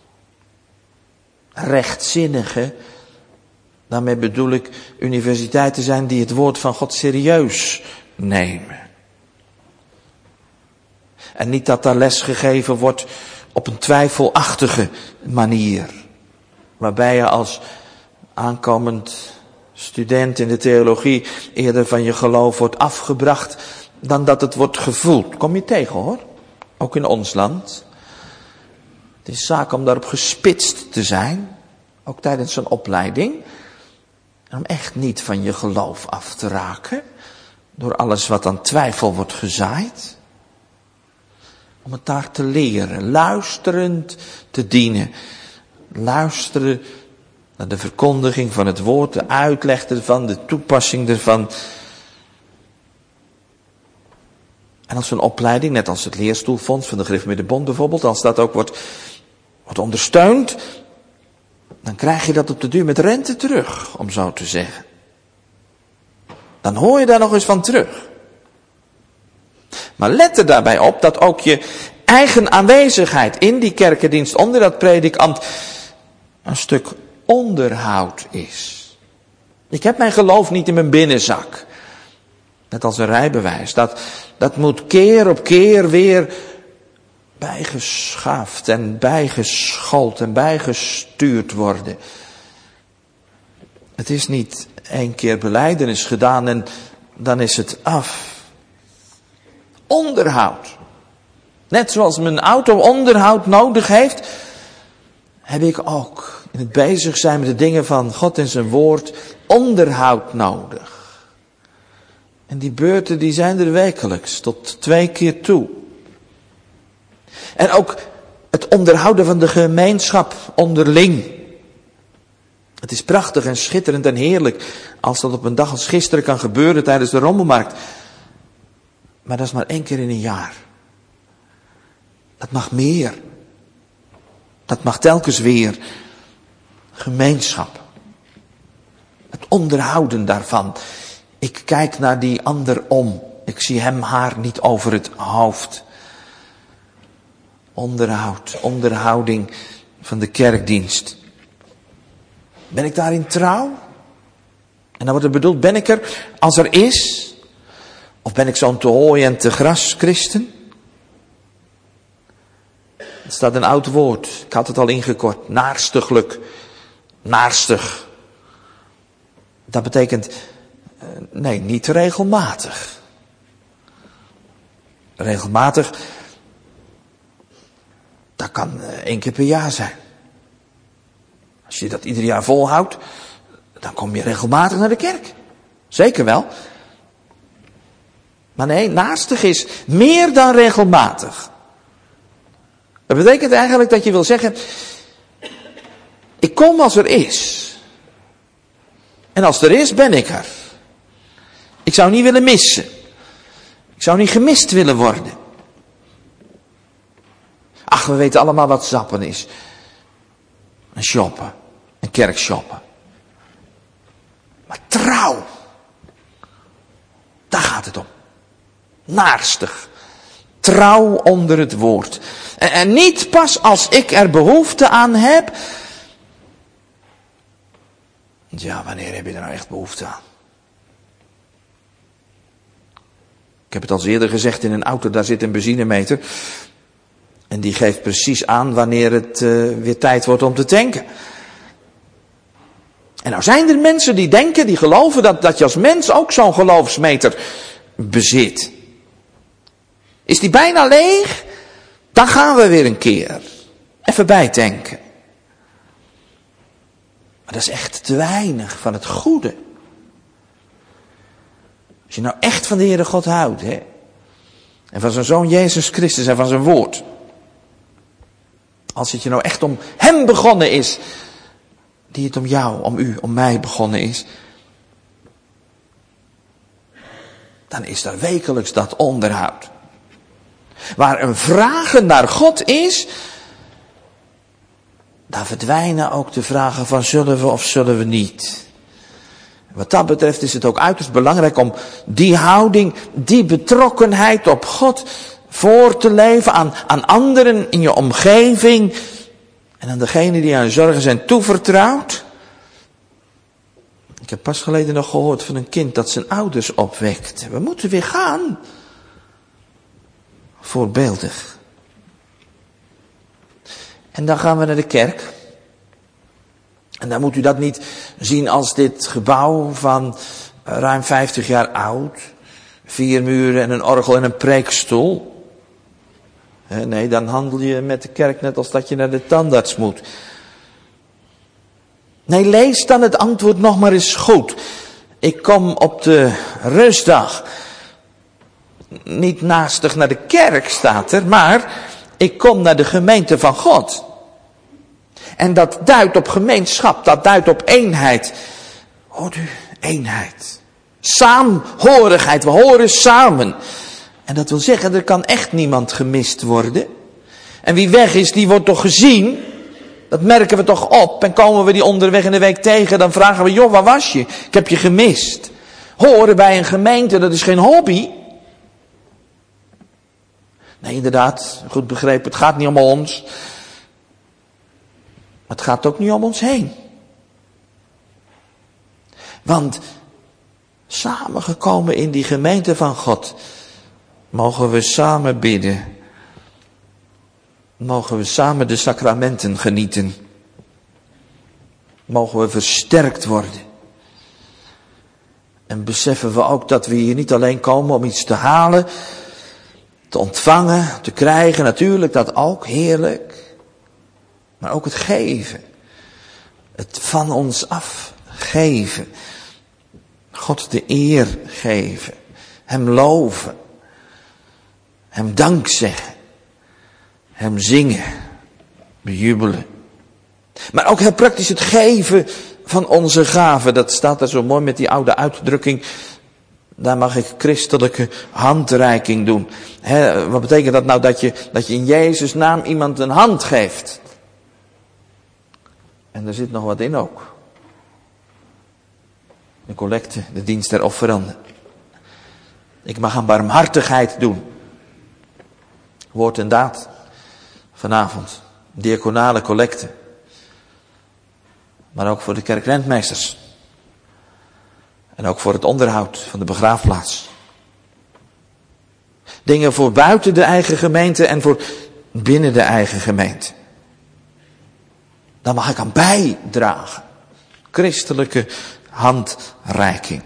B: rechtzinnige, daarmee bedoel ik universiteiten zijn die het woord van God serieus nemen. En niet dat daar les gegeven wordt op een twijfelachtige manier. Waarbij je als aankomend student in de theologie eerder van je geloof wordt afgebracht dan dat het wordt gevoeld. Kom je tegen hoor, ook in ons land. Het is zaak om daarop gespitst te zijn, ook tijdens een opleiding. En om echt niet van je geloof af te raken door alles wat aan twijfel wordt gezaaid. Om het daar te leren, luisterend te dienen. Luisteren naar de verkondiging van het woord, de uitleg ervan, de toepassing ervan. En als een opleiding, net als het leerstoelfonds van de Gereformeerde bijvoorbeeld, als dat ook wordt ondersteund, dan krijg je dat op de duur met rente terug, om zo te zeggen. Dan hoor je daar nog eens van terug. Maar let er daarbij op dat ook je eigen aanwezigheid in die kerkendienst onder dat predikambt een stuk onderhoud is. Ik heb mijn geloof niet in mijn binnenzak. Net als een rijbewijs. Dat moet keer op keer weer bijgeschaafd en bijgeschoold en bijgestuurd worden. Het is niet 1 keer belijdenis gedaan en dan is het af. Onderhoud. Net zoals mijn auto onderhoud nodig heeft, heb ik ook in het bezig zijn met de dingen van God en zijn woord onderhoud nodig. En die beurten die zijn er wekelijks tot 2 keer toe. En ook het onderhouden van de gemeenschap onderling. Het is prachtig en schitterend en heerlijk als dat op een dag als gisteren kan gebeuren tijdens de rommelmarkt. Maar dat is maar 1 keer in een jaar. Dat mag meer. Dat mag telkens weer. Gemeenschap. Het onderhouden daarvan. Ik kijk naar die ander om. Ik zie hem haar niet over het hoofd. Onderhoud, onderhouding van de kerkdienst. Ben ik daarin trouw? En dan wordt er bedoeld, ben ik er als er is? Of ben ik zo'n te hooi en te gras christen? Er staat een oud woord, ik had het al ingekort, naarstiglijk. Naarstig. Dat betekent, nee, niet regelmatig. Regelmatig, dat kan 1 keer per jaar zijn. Als je dat ieder jaar volhoudt, dan kom je regelmatig naar de kerk. Zeker wel. Maar nee, naastig is meer dan regelmatig. Dat betekent eigenlijk dat je wil zeggen, ik kom als er is. En als er is, ben ik er. Ik zou niet willen missen. Ik zou niet gemist willen worden. Ach, we weten allemaal wat zappen is. En shoppen. En kerkshoppen. Maar trouw. Daar gaat het om. Naarstig. Trouw onder het woord. En niet pas als ik er behoefte aan heb. Ja, wanneer heb je er nou echt behoefte aan? Ik heb het al eerder gezegd, in een auto daar zit een benzinemeter. En die geeft precies aan wanneer het weer tijd wordt om te tanken. En nou zijn er mensen die denken, die geloven dat je als mens ook zo'n geloofsmeter bezit. Is die bijna leeg? Dan gaan we weer een keer. Even bijtanken. Maar dat is echt te weinig van het goede. Als je nou echt van de Heere God houdt, hè. En van zijn Zoon Jezus Christus en van zijn woord. Als het je nou echt om hem begonnen is. Die het om jou, om u, om mij begonnen is. Dan is er wekelijks dat onderhoud. Waar een vragen naar God is. Daar verdwijnen ook de vragen van zullen we of zullen we niet. Wat dat betreft is het ook uiterst belangrijk om die houding, die betrokkenheid op God voor te leven aan anderen in je omgeving. En aan degenen die aan zorgen zijn toevertrouwd. Ik heb pas geleden nog gehoord van een kind dat zijn ouders opwekt. We moeten weer gaan. Voorbeeldig. En dan gaan we naar de kerk. En dan moet u dat niet zien als dit gebouw van ruim 50 jaar oud. 4 muren en een orgel en een preekstoel. Nee, dan handel je met de kerk net als dat je naar de tandarts moet. Nee, lees dan het antwoord nog maar eens goed. Ik kom op de rustdag niet naastig naar de kerk, staat er, maar ik kom naar de gemeente van God. En dat duidt op gemeenschap, dat duidt op eenheid. Hoort u, eenheid. Saamhorigheid, we horen samen. En dat wil zeggen, er kan echt niemand gemist worden. En wie weg is, die wordt toch gezien. Dat merken we toch op. En komen we die onderweg in de week tegen, dan vragen we, joh, waar was je? Ik heb je gemist. Horen bij een gemeente, dat is geen hobby. Nee, inderdaad, goed begrepen, het gaat niet om ons. Maar het gaat ook niet om ons heen. Want samengekomen in die gemeente van God, mogen we samen bidden. mogen we samen de sacramenten genieten. Mogen we versterkt worden. En beseffen we ook dat we hier niet alleen komen om iets te halen, te ontvangen, te krijgen, natuurlijk dat ook, heerlijk. Maar ook het geven. Het van ons afgeven. God de eer geven. Hem loven. Hem dank zeggen. Hem zingen. Bejubelen. Maar ook heel praktisch het geven van onze gaven. Dat staat er zo mooi met die oude uitdrukking. Daar mag ik christelijke handreiking doen. Wat betekent dat nou? Dat je in Jezus' naam iemand een hand geeft. En er zit nog wat in ook. De collecte, de dienst der offeranden. Ik mag aan barmhartigheid doen. Woord en daad. Vanavond. Diaconale collecte. Maar ook voor de kerkrentmeesters. En ook voor het onderhoud van de begraafplaats. Dingen voor buiten de eigen gemeente en voor binnen de eigen gemeente. Daar mag ik aan bijdragen. Christelijke handreiking.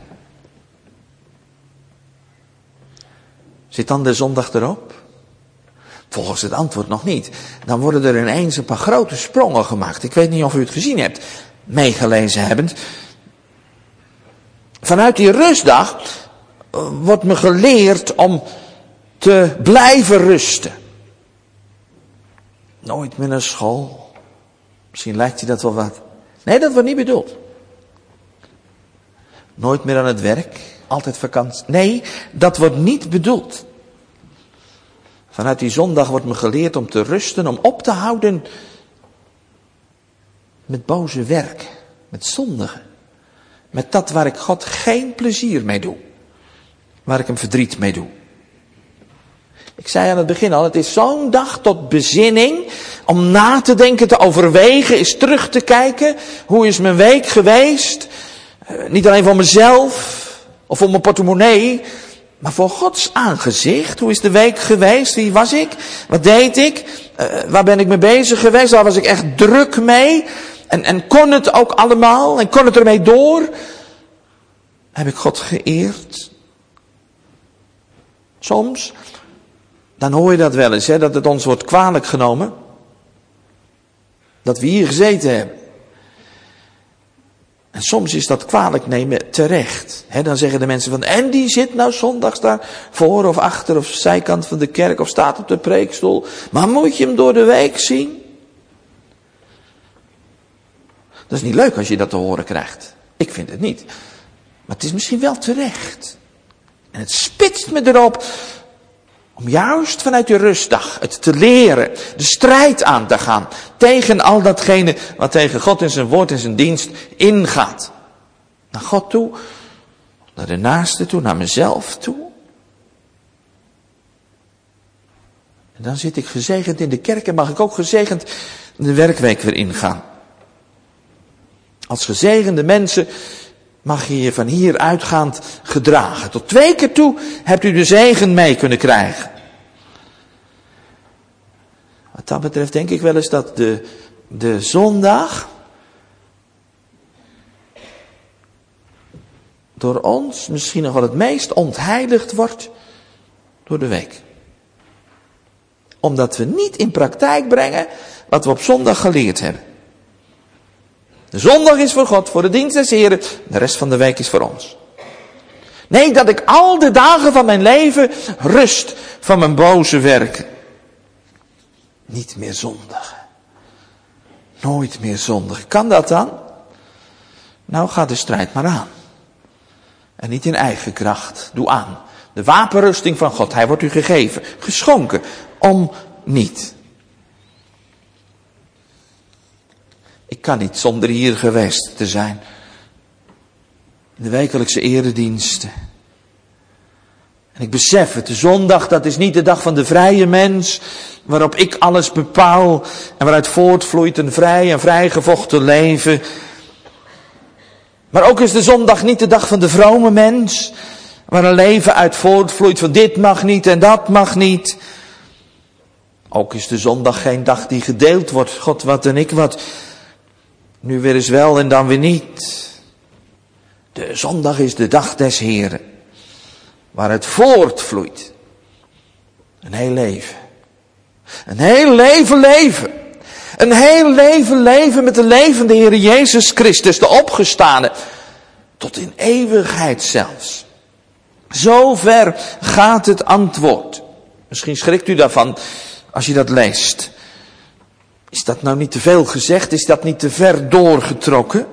B: Zit dan de zondag erop? Volgens het antwoord nog niet. Dan worden er ineens een paar grote sprongen gemaakt. Ik weet niet of u het gezien hebt, meegelezen hebbend. Vanuit die rustdag wordt me geleerd om te blijven rusten. Nooit meer naar school. Misschien lijkt je dat wel wat. Nee, dat wordt niet bedoeld. Nooit meer aan het werk. Altijd vakantie. Nee, dat wordt niet bedoeld. Vanuit die zondag wordt me geleerd om te rusten, om op te houden met boze werk, met zondigen. Met dat waar ik God geen plezier mee doe. Waar ik hem verdriet mee doe. Ik zei aan het begin al, het is zo'n dag tot bezinning. Om na te denken, te overwegen, eens terug te kijken. Hoe is mijn week geweest? Niet alleen voor mezelf of voor mijn portemonnee. Maar voor Gods aangezicht. Hoe is de week geweest? Wie was ik? Wat deed ik? Waar ben ik mee bezig geweest? Waar was ik echt druk mee? En kon het ook allemaal? En kon het ermee door? Heb ik God geëerd? Soms, dan hoor je dat wel eens, hè, dat het ons wordt kwalijk genomen. Dat we hier gezeten hebben. En soms is dat kwalijk nemen terecht. Dan zeggen de mensen van, en die zit nou zondags daar voor of achter of zijkant van de kerk of staat op de preekstoel. Maar moet je hem door de week zien? Dat is niet leuk als je dat te horen krijgt. Ik vind het niet. Maar het is misschien wel terecht. En het spitst me erop om juist vanuit je rustdag het te leren, de strijd aan te gaan tegen al datgene wat tegen God en zijn woord en zijn dienst ingaat. Naar God toe, naar de naaste toe, naar mezelf toe. En dan zit ik gezegend in de kerk en mag ik ook gezegend de werkweek weer ingaan. Als gezegende mensen mag je je van hier uitgaand gedragen. Tot 2 keer toe hebt u de zegen mee kunnen krijgen. Wat dat betreft denk ik wel eens dat de zondag door ons misschien nog wel het meest ontheiligd wordt door de week. Omdat we niet in praktijk brengen wat we op zondag geleerd hebben. De zondag is voor God, voor de dienst des Heren. De rest van de week is voor ons. Nee, dat ik al de dagen van mijn leven rust van mijn boze werken. Niet meer zondigen. Nooit meer zondigen. Kan dat dan? Nou, ga de strijd maar aan. En niet in eigen kracht. Doe aan. De wapenrusting van God, hij wordt u gegeven. Geschonken. Om niet. Ik kan niet zonder hier geweest te zijn. De wekelijkse erediensten. En ik besef het, de zondag, dat is niet de dag van de vrije mens, waarop ik alles bepaal en waaruit voortvloeit een vrij en vrijgevochten leven. Maar ook is de zondag niet de dag van de vrome mens, waar een leven uit voortvloeit van dit mag niet en dat mag niet. Ook is de zondag geen dag die gedeeld wordt. God wat en ik wat. Nu weer eens wel en dan weer niet. De zondag is de dag des Heren. Waar het voortvloeit. Een heel leven. Een heel leven. Een heel leven met de levende Heer Jezus Christus, de opgestane. Tot in eeuwigheid zelfs. Zo ver gaat het antwoord. Misschien schrikt u daarvan als je dat leest. Is dat nou niet te veel gezegd? Is dat niet te ver doorgetrokken?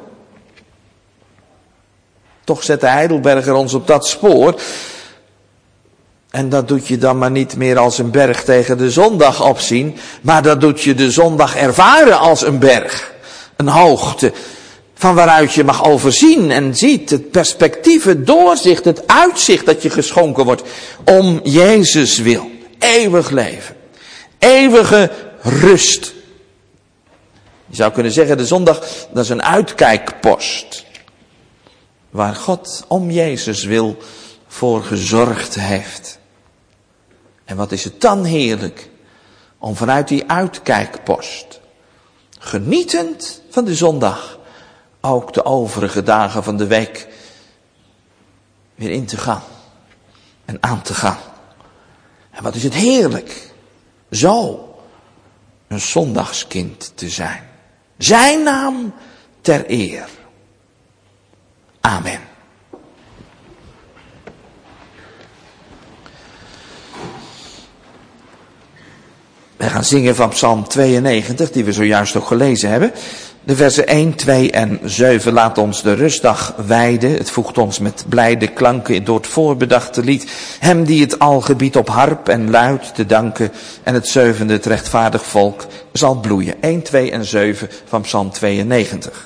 B: Toch zet de Heidelberger ons op dat spoor. En dat doet je dan maar niet meer als een berg tegen de zondag opzien. Maar dat doet je de zondag ervaren als een berg. Een hoogte van waaruit je mag overzien en ziet het perspectief, het doorzicht, het uitzicht dat je geschonken wordt. Om Jezus wil. Eeuwig leven. Eeuwige rust. Je zou kunnen zeggen, de zondag, dat is een uitkijkpost. Waar God om Jezus wil voor gezorgd heeft. En wat is het dan heerlijk om vanuit die uitkijkpost, genietend van de zondag, ook de overige dagen van de week weer in te gaan en aan te gaan. En wat is het heerlijk zo een zondagskind te zijn. Zijn naam ter eer. Amen. Wij gaan zingen van Psalm 92, die we zojuist ook gelezen hebben. De versen 1, 2 en 7 laat ons de rustdag wijden. Het voegt ons met blijde klanken door het voorbedachte lied. Hem die het algebied op harp en luid te danken. En het zevende, het rechtvaardig volk, zal bloeien. 1, 2 en 7 van Psalm 92.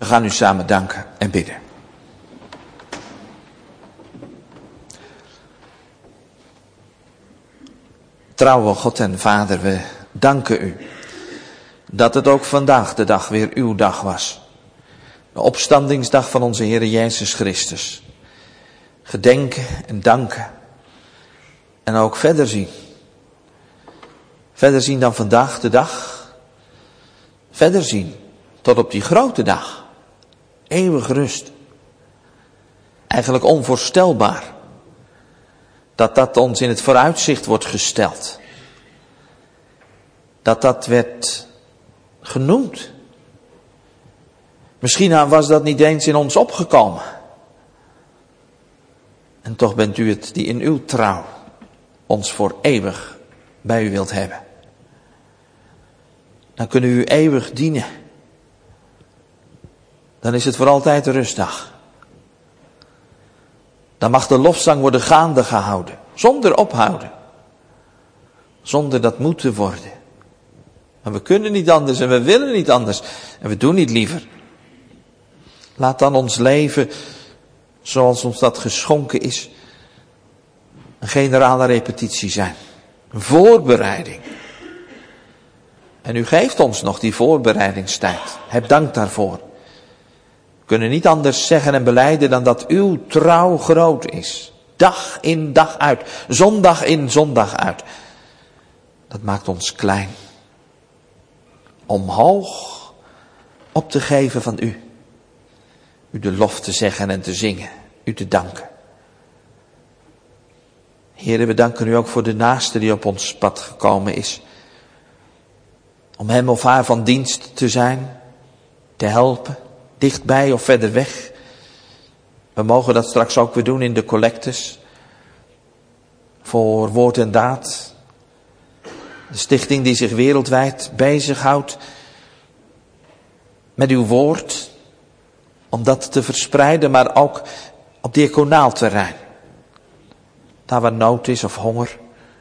B: gaan nu samen danken en bidden. Trouwe God en Vader, we danken u dat het ook vandaag de dag weer uw dag was. De opstandingsdag van onze Heer Jezus Christus. Gedenken en danken. En ook verder zien. Verder zien dan vandaag de dag. Verder zien tot op die grote dag. Eeuwig rust. Eigenlijk onvoorstelbaar. Dat ons in het vooruitzicht wordt gesteld. Dat werd genoemd. Misschien was dat niet eens in ons opgekomen. En toch bent u het die in uw trouw ons voor eeuwig bij u wilt hebben. Dan kunnen we u eeuwig dienen. Dan is het voor altijd de rustdag. Dan mag de lofzang worden gaande gehouden. Zonder ophouden. Zonder dat moeten worden. Maar we kunnen niet anders en we willen niet anders. En we doen niet liever. Laat dan ons leven, zoals ons dat geschonken is, een generale repetitie zijn. Een voorbereiding. En u geeft ons nog die voorbereidingstijd. Heb dank daarvoor. We kunnen niet anders zeggen en belijden dan dat uw trouw groot is. Dag in dag uit. Zondag in zondag uit. Dat maakt ons klein. Om hoog op te geven van u. U de lof te zeggen en te zingen. U te danken. Heere, we danken u ook voor de naaste die op ons pad gekomen is. Om hem of haar van dienst te zijn. Te helpen. Dichtbij of verder weg. We mogen dat straks ook weer doen in de collectes. Voor woord en daad. De stichting die zich wereldwijd bezighoudt met uw woord. Om dat te verspreiden, maar ook op diaconaal terrein. Daar waar nood is of honger.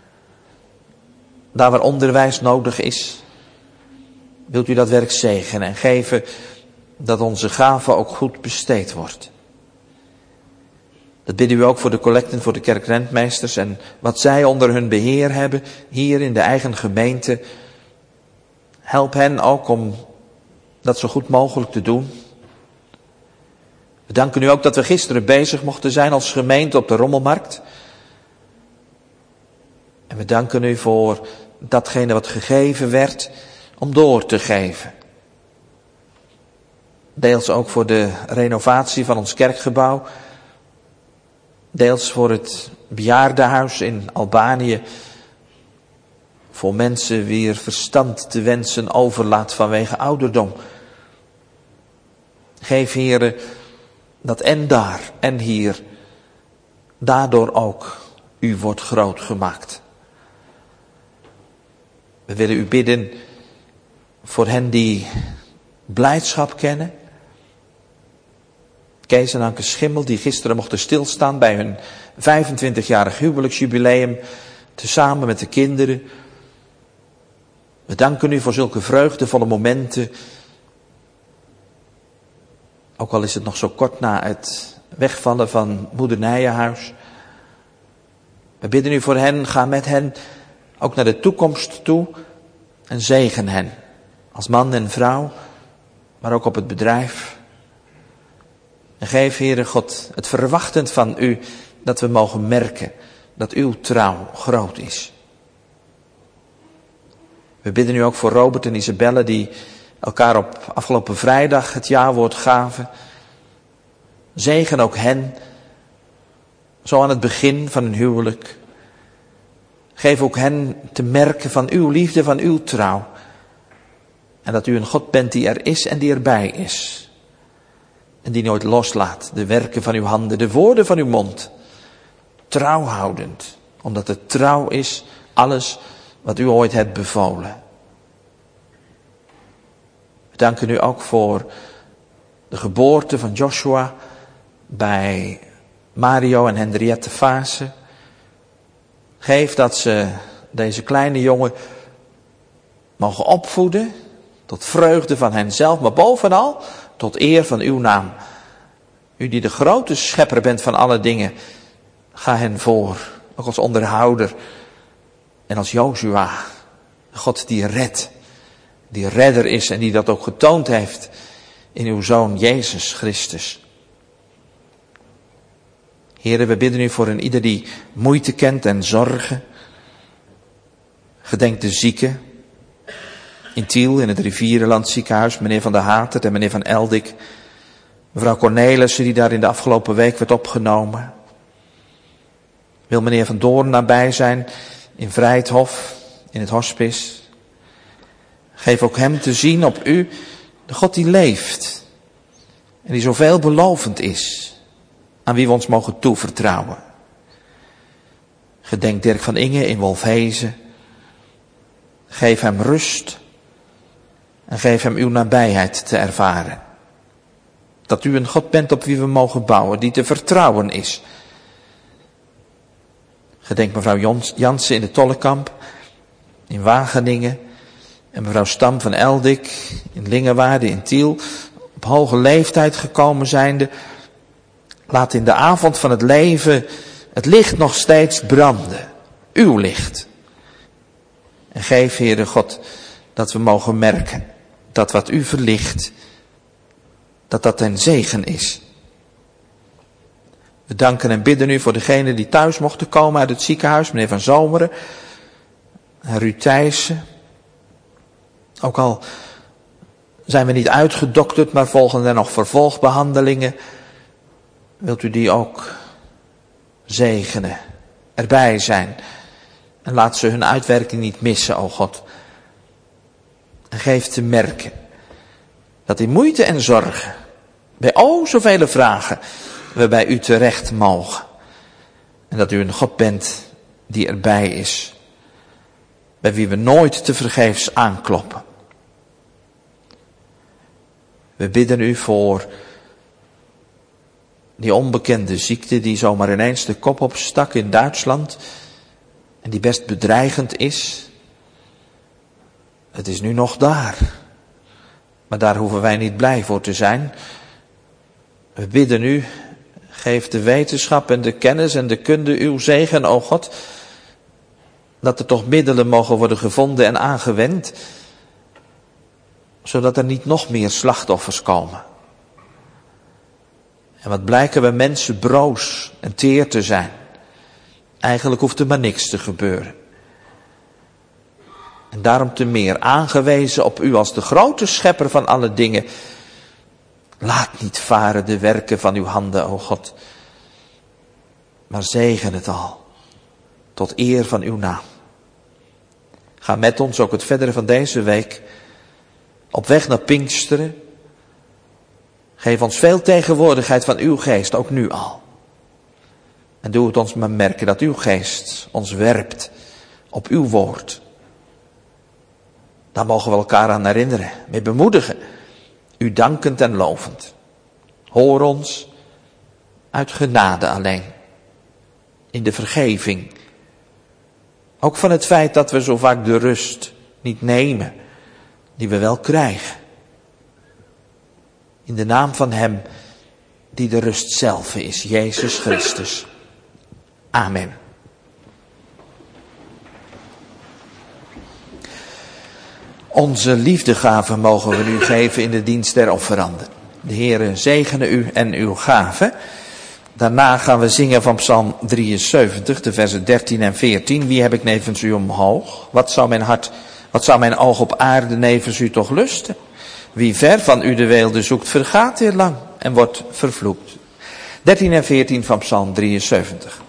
B: Daar waar onderwijs nodig is. Wilt u dat werk zegenen en geven dat onze gave ook goed besteed wordt. Dat bidden u ook voor de collecten, voor de kerkrentmeesters en wat zij onder hun beheer hebben hier in de eigen gemeente. Help hen ook om dat zo goed mogelijk te doen. We danken u ook dat we gisteren bezig mochten zijn als gemeente op de Rommelmarkt. En we danken u voor datgene wat gegeven werd om door te geven. Deels ook voor de renovatie van ons kerkgebouw. Deels voor het bejaardenhuis in Albanië. Voor mensen wier verstand te wensen overlaat vanwege ouderdom. Geef, Heere, dat en daar en hier daardoor ook u wordt groot gemaakt. We willen u bidden voor hen die blijdschap kennen. Kees en Anke Schimmel die gisteren mochten stilstaan bij hun 25-jarig huwelijksjubileum. Tezamen met de kinderen. We danken u voor zulke vreugdevolle momenten. Ook al is het nog zo kort na het wegvallen van moeder Nijenhuis. We bidden u voor hen, ga met hen ook naar de toekomst toe. En zegen hen. Als man en vrouw, maar ook op het bedrijf. En geef, Heere God, het verwachtend van u, dat we mogen merken dat uw trouw groot is. We bidden u ook voor Robert en Isabelle die elkaar op afgelopen vrijdag het jawoord gaven. Zegen ook hen, zo aan het begin van hun huwelijk. Geef ook hen te merken van uw liefde, van uw trouw. En dat u een God bent die er is en die erbij is. En die nooit loslaat de werken van uw handen, de woorden van uw mond. Trouwhoudend, omdat het trouw is alles wat u ooit hebt bevolen. We danken u ook voor de geboorte van Joshua bij Mario en Henriette Fase. Geef dat ze deze kleine jongen mogen opvoeden tot vreugde van henzelf, maar bovenal tot eer van uw naam. U die de grote schepper bent van alle dingen, ga hen voor, ook als onderhouder en als Jozua. God die redt, die redder is en die dat ook getoond heeft in uw Zoon Jezus Christus. Heere, we bidden u voor een ieder die moeite kent en zorgen. Gedenk de zieken in Tiel, in het Rivierenland ziekenhuis, meneer Van der Hatert en meneer Van Eldik. Mevrouw Cornelissen die daar in de afgelopen week werd opgenomen. Wil meneer Van Doorn nabij zijn in Vrijthof, in het hospice. Geef ook hem te zien op u, de God die leeft en die zo veelbelovend is, aan wie we ons mogen toevertrouwen. Gedenk Dirk van Inge in Wolfhezen. Geef hem rust en geef hem uw nabijheid te ervaren. Dat u een God bent op wie we mogen bouwen, die te vertrouwen is. Gedenk mevrouw Jansen in de Tollekamp, in Wageningen. En mevrouw Stam van Eldik, in Lingewaarde, in Tiel. Op hoge leeftijd gekomen zijnde. Laat in de avond van het leven het licht nog steeds branden. Uw licht. En geef, Heere God, dat we mogen merken dat wat u verlicht, dat ten zegen is. We danken en bidden u voor degenen die thuis mochten komen uit het ziekenhuis, meneer Van Zomeren en Ruud Thijssen. Ook al zijn we niet uitgedokterd, maar volgen er nog vervolgbehandelingen, wilt u die ook zegenen, erbij zijn. En laat ze hun uitwerking niet missen, o God. En geef te merken dat in moeite en zorgen, bij zoveel vragen, we bij u terecht mogen. En dat u een God bent die erbij is, bij wie we nooit tevergeefs aankloppen. We bidden u voor die onbekende ziekte die zomaar ineens de kop opstak in Duitsland en die best bedreigend is. Het is nu nog daar, maar daar hoeven wij niet blij voor te zijn. We bidden u, geef de wetenschap en de kennis en de kunde uw zegen, o God, dat er toch middelen mogen worden gevonden en aangewend, zodat er niet nog meer slachtoffers komen. En wat blijken we mensen broos en teer te zijn. Eigenlijk hoeft er maar niks te gebeuren. En daarom te meer aangewezen op u als de grote schepper van alle dingen. Laat niet varen de werken van uw handen, o God. Maar zegen het al, tot eer van uw naam. Ga met ons ook het verdere van deze week op weg naar Pinksteren. Geef ons veel tegenwoordigheid van uw geest, ook nu al. En doe het ons maar merken dat uw geest ons werpt op uw woord. Daar mogen we elkaar aan herinneren, mee bemoedigen, u dankend en lovend. Hoor ons uit genade alleen, in de vergeving. Ook van het feit dat we zo vaak de rust niet nemen, die we wel krijgen. In de naam van hem die de rust zelf is, Jezus Christus. Amen. Onze liefdegave mogen we nu geven in de dienst der offeranden. De Heere zegene u en uw gave. Daarna gaan we zingen van Psalm 73, de versen 13 en 14. Wie heb ik nevens u omhoog? Wat zou mijn oog op aarde nevens u toch lusten? Wie ver van u de weelde zoekt, vergaat hier lang en wordt vervloekt. 13 en 14 van Psalm 73.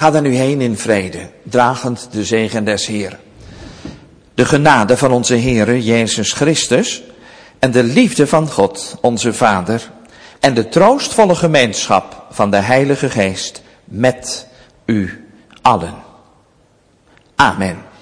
B: Ga dan nu heen in vrede, dragend de zegen des Heeren. De genade van onze Heere Jezus Christus en de liefde van God, onze Vader, en de troostvolle gemeenschap van de Heilige Geest met u allen. Amen.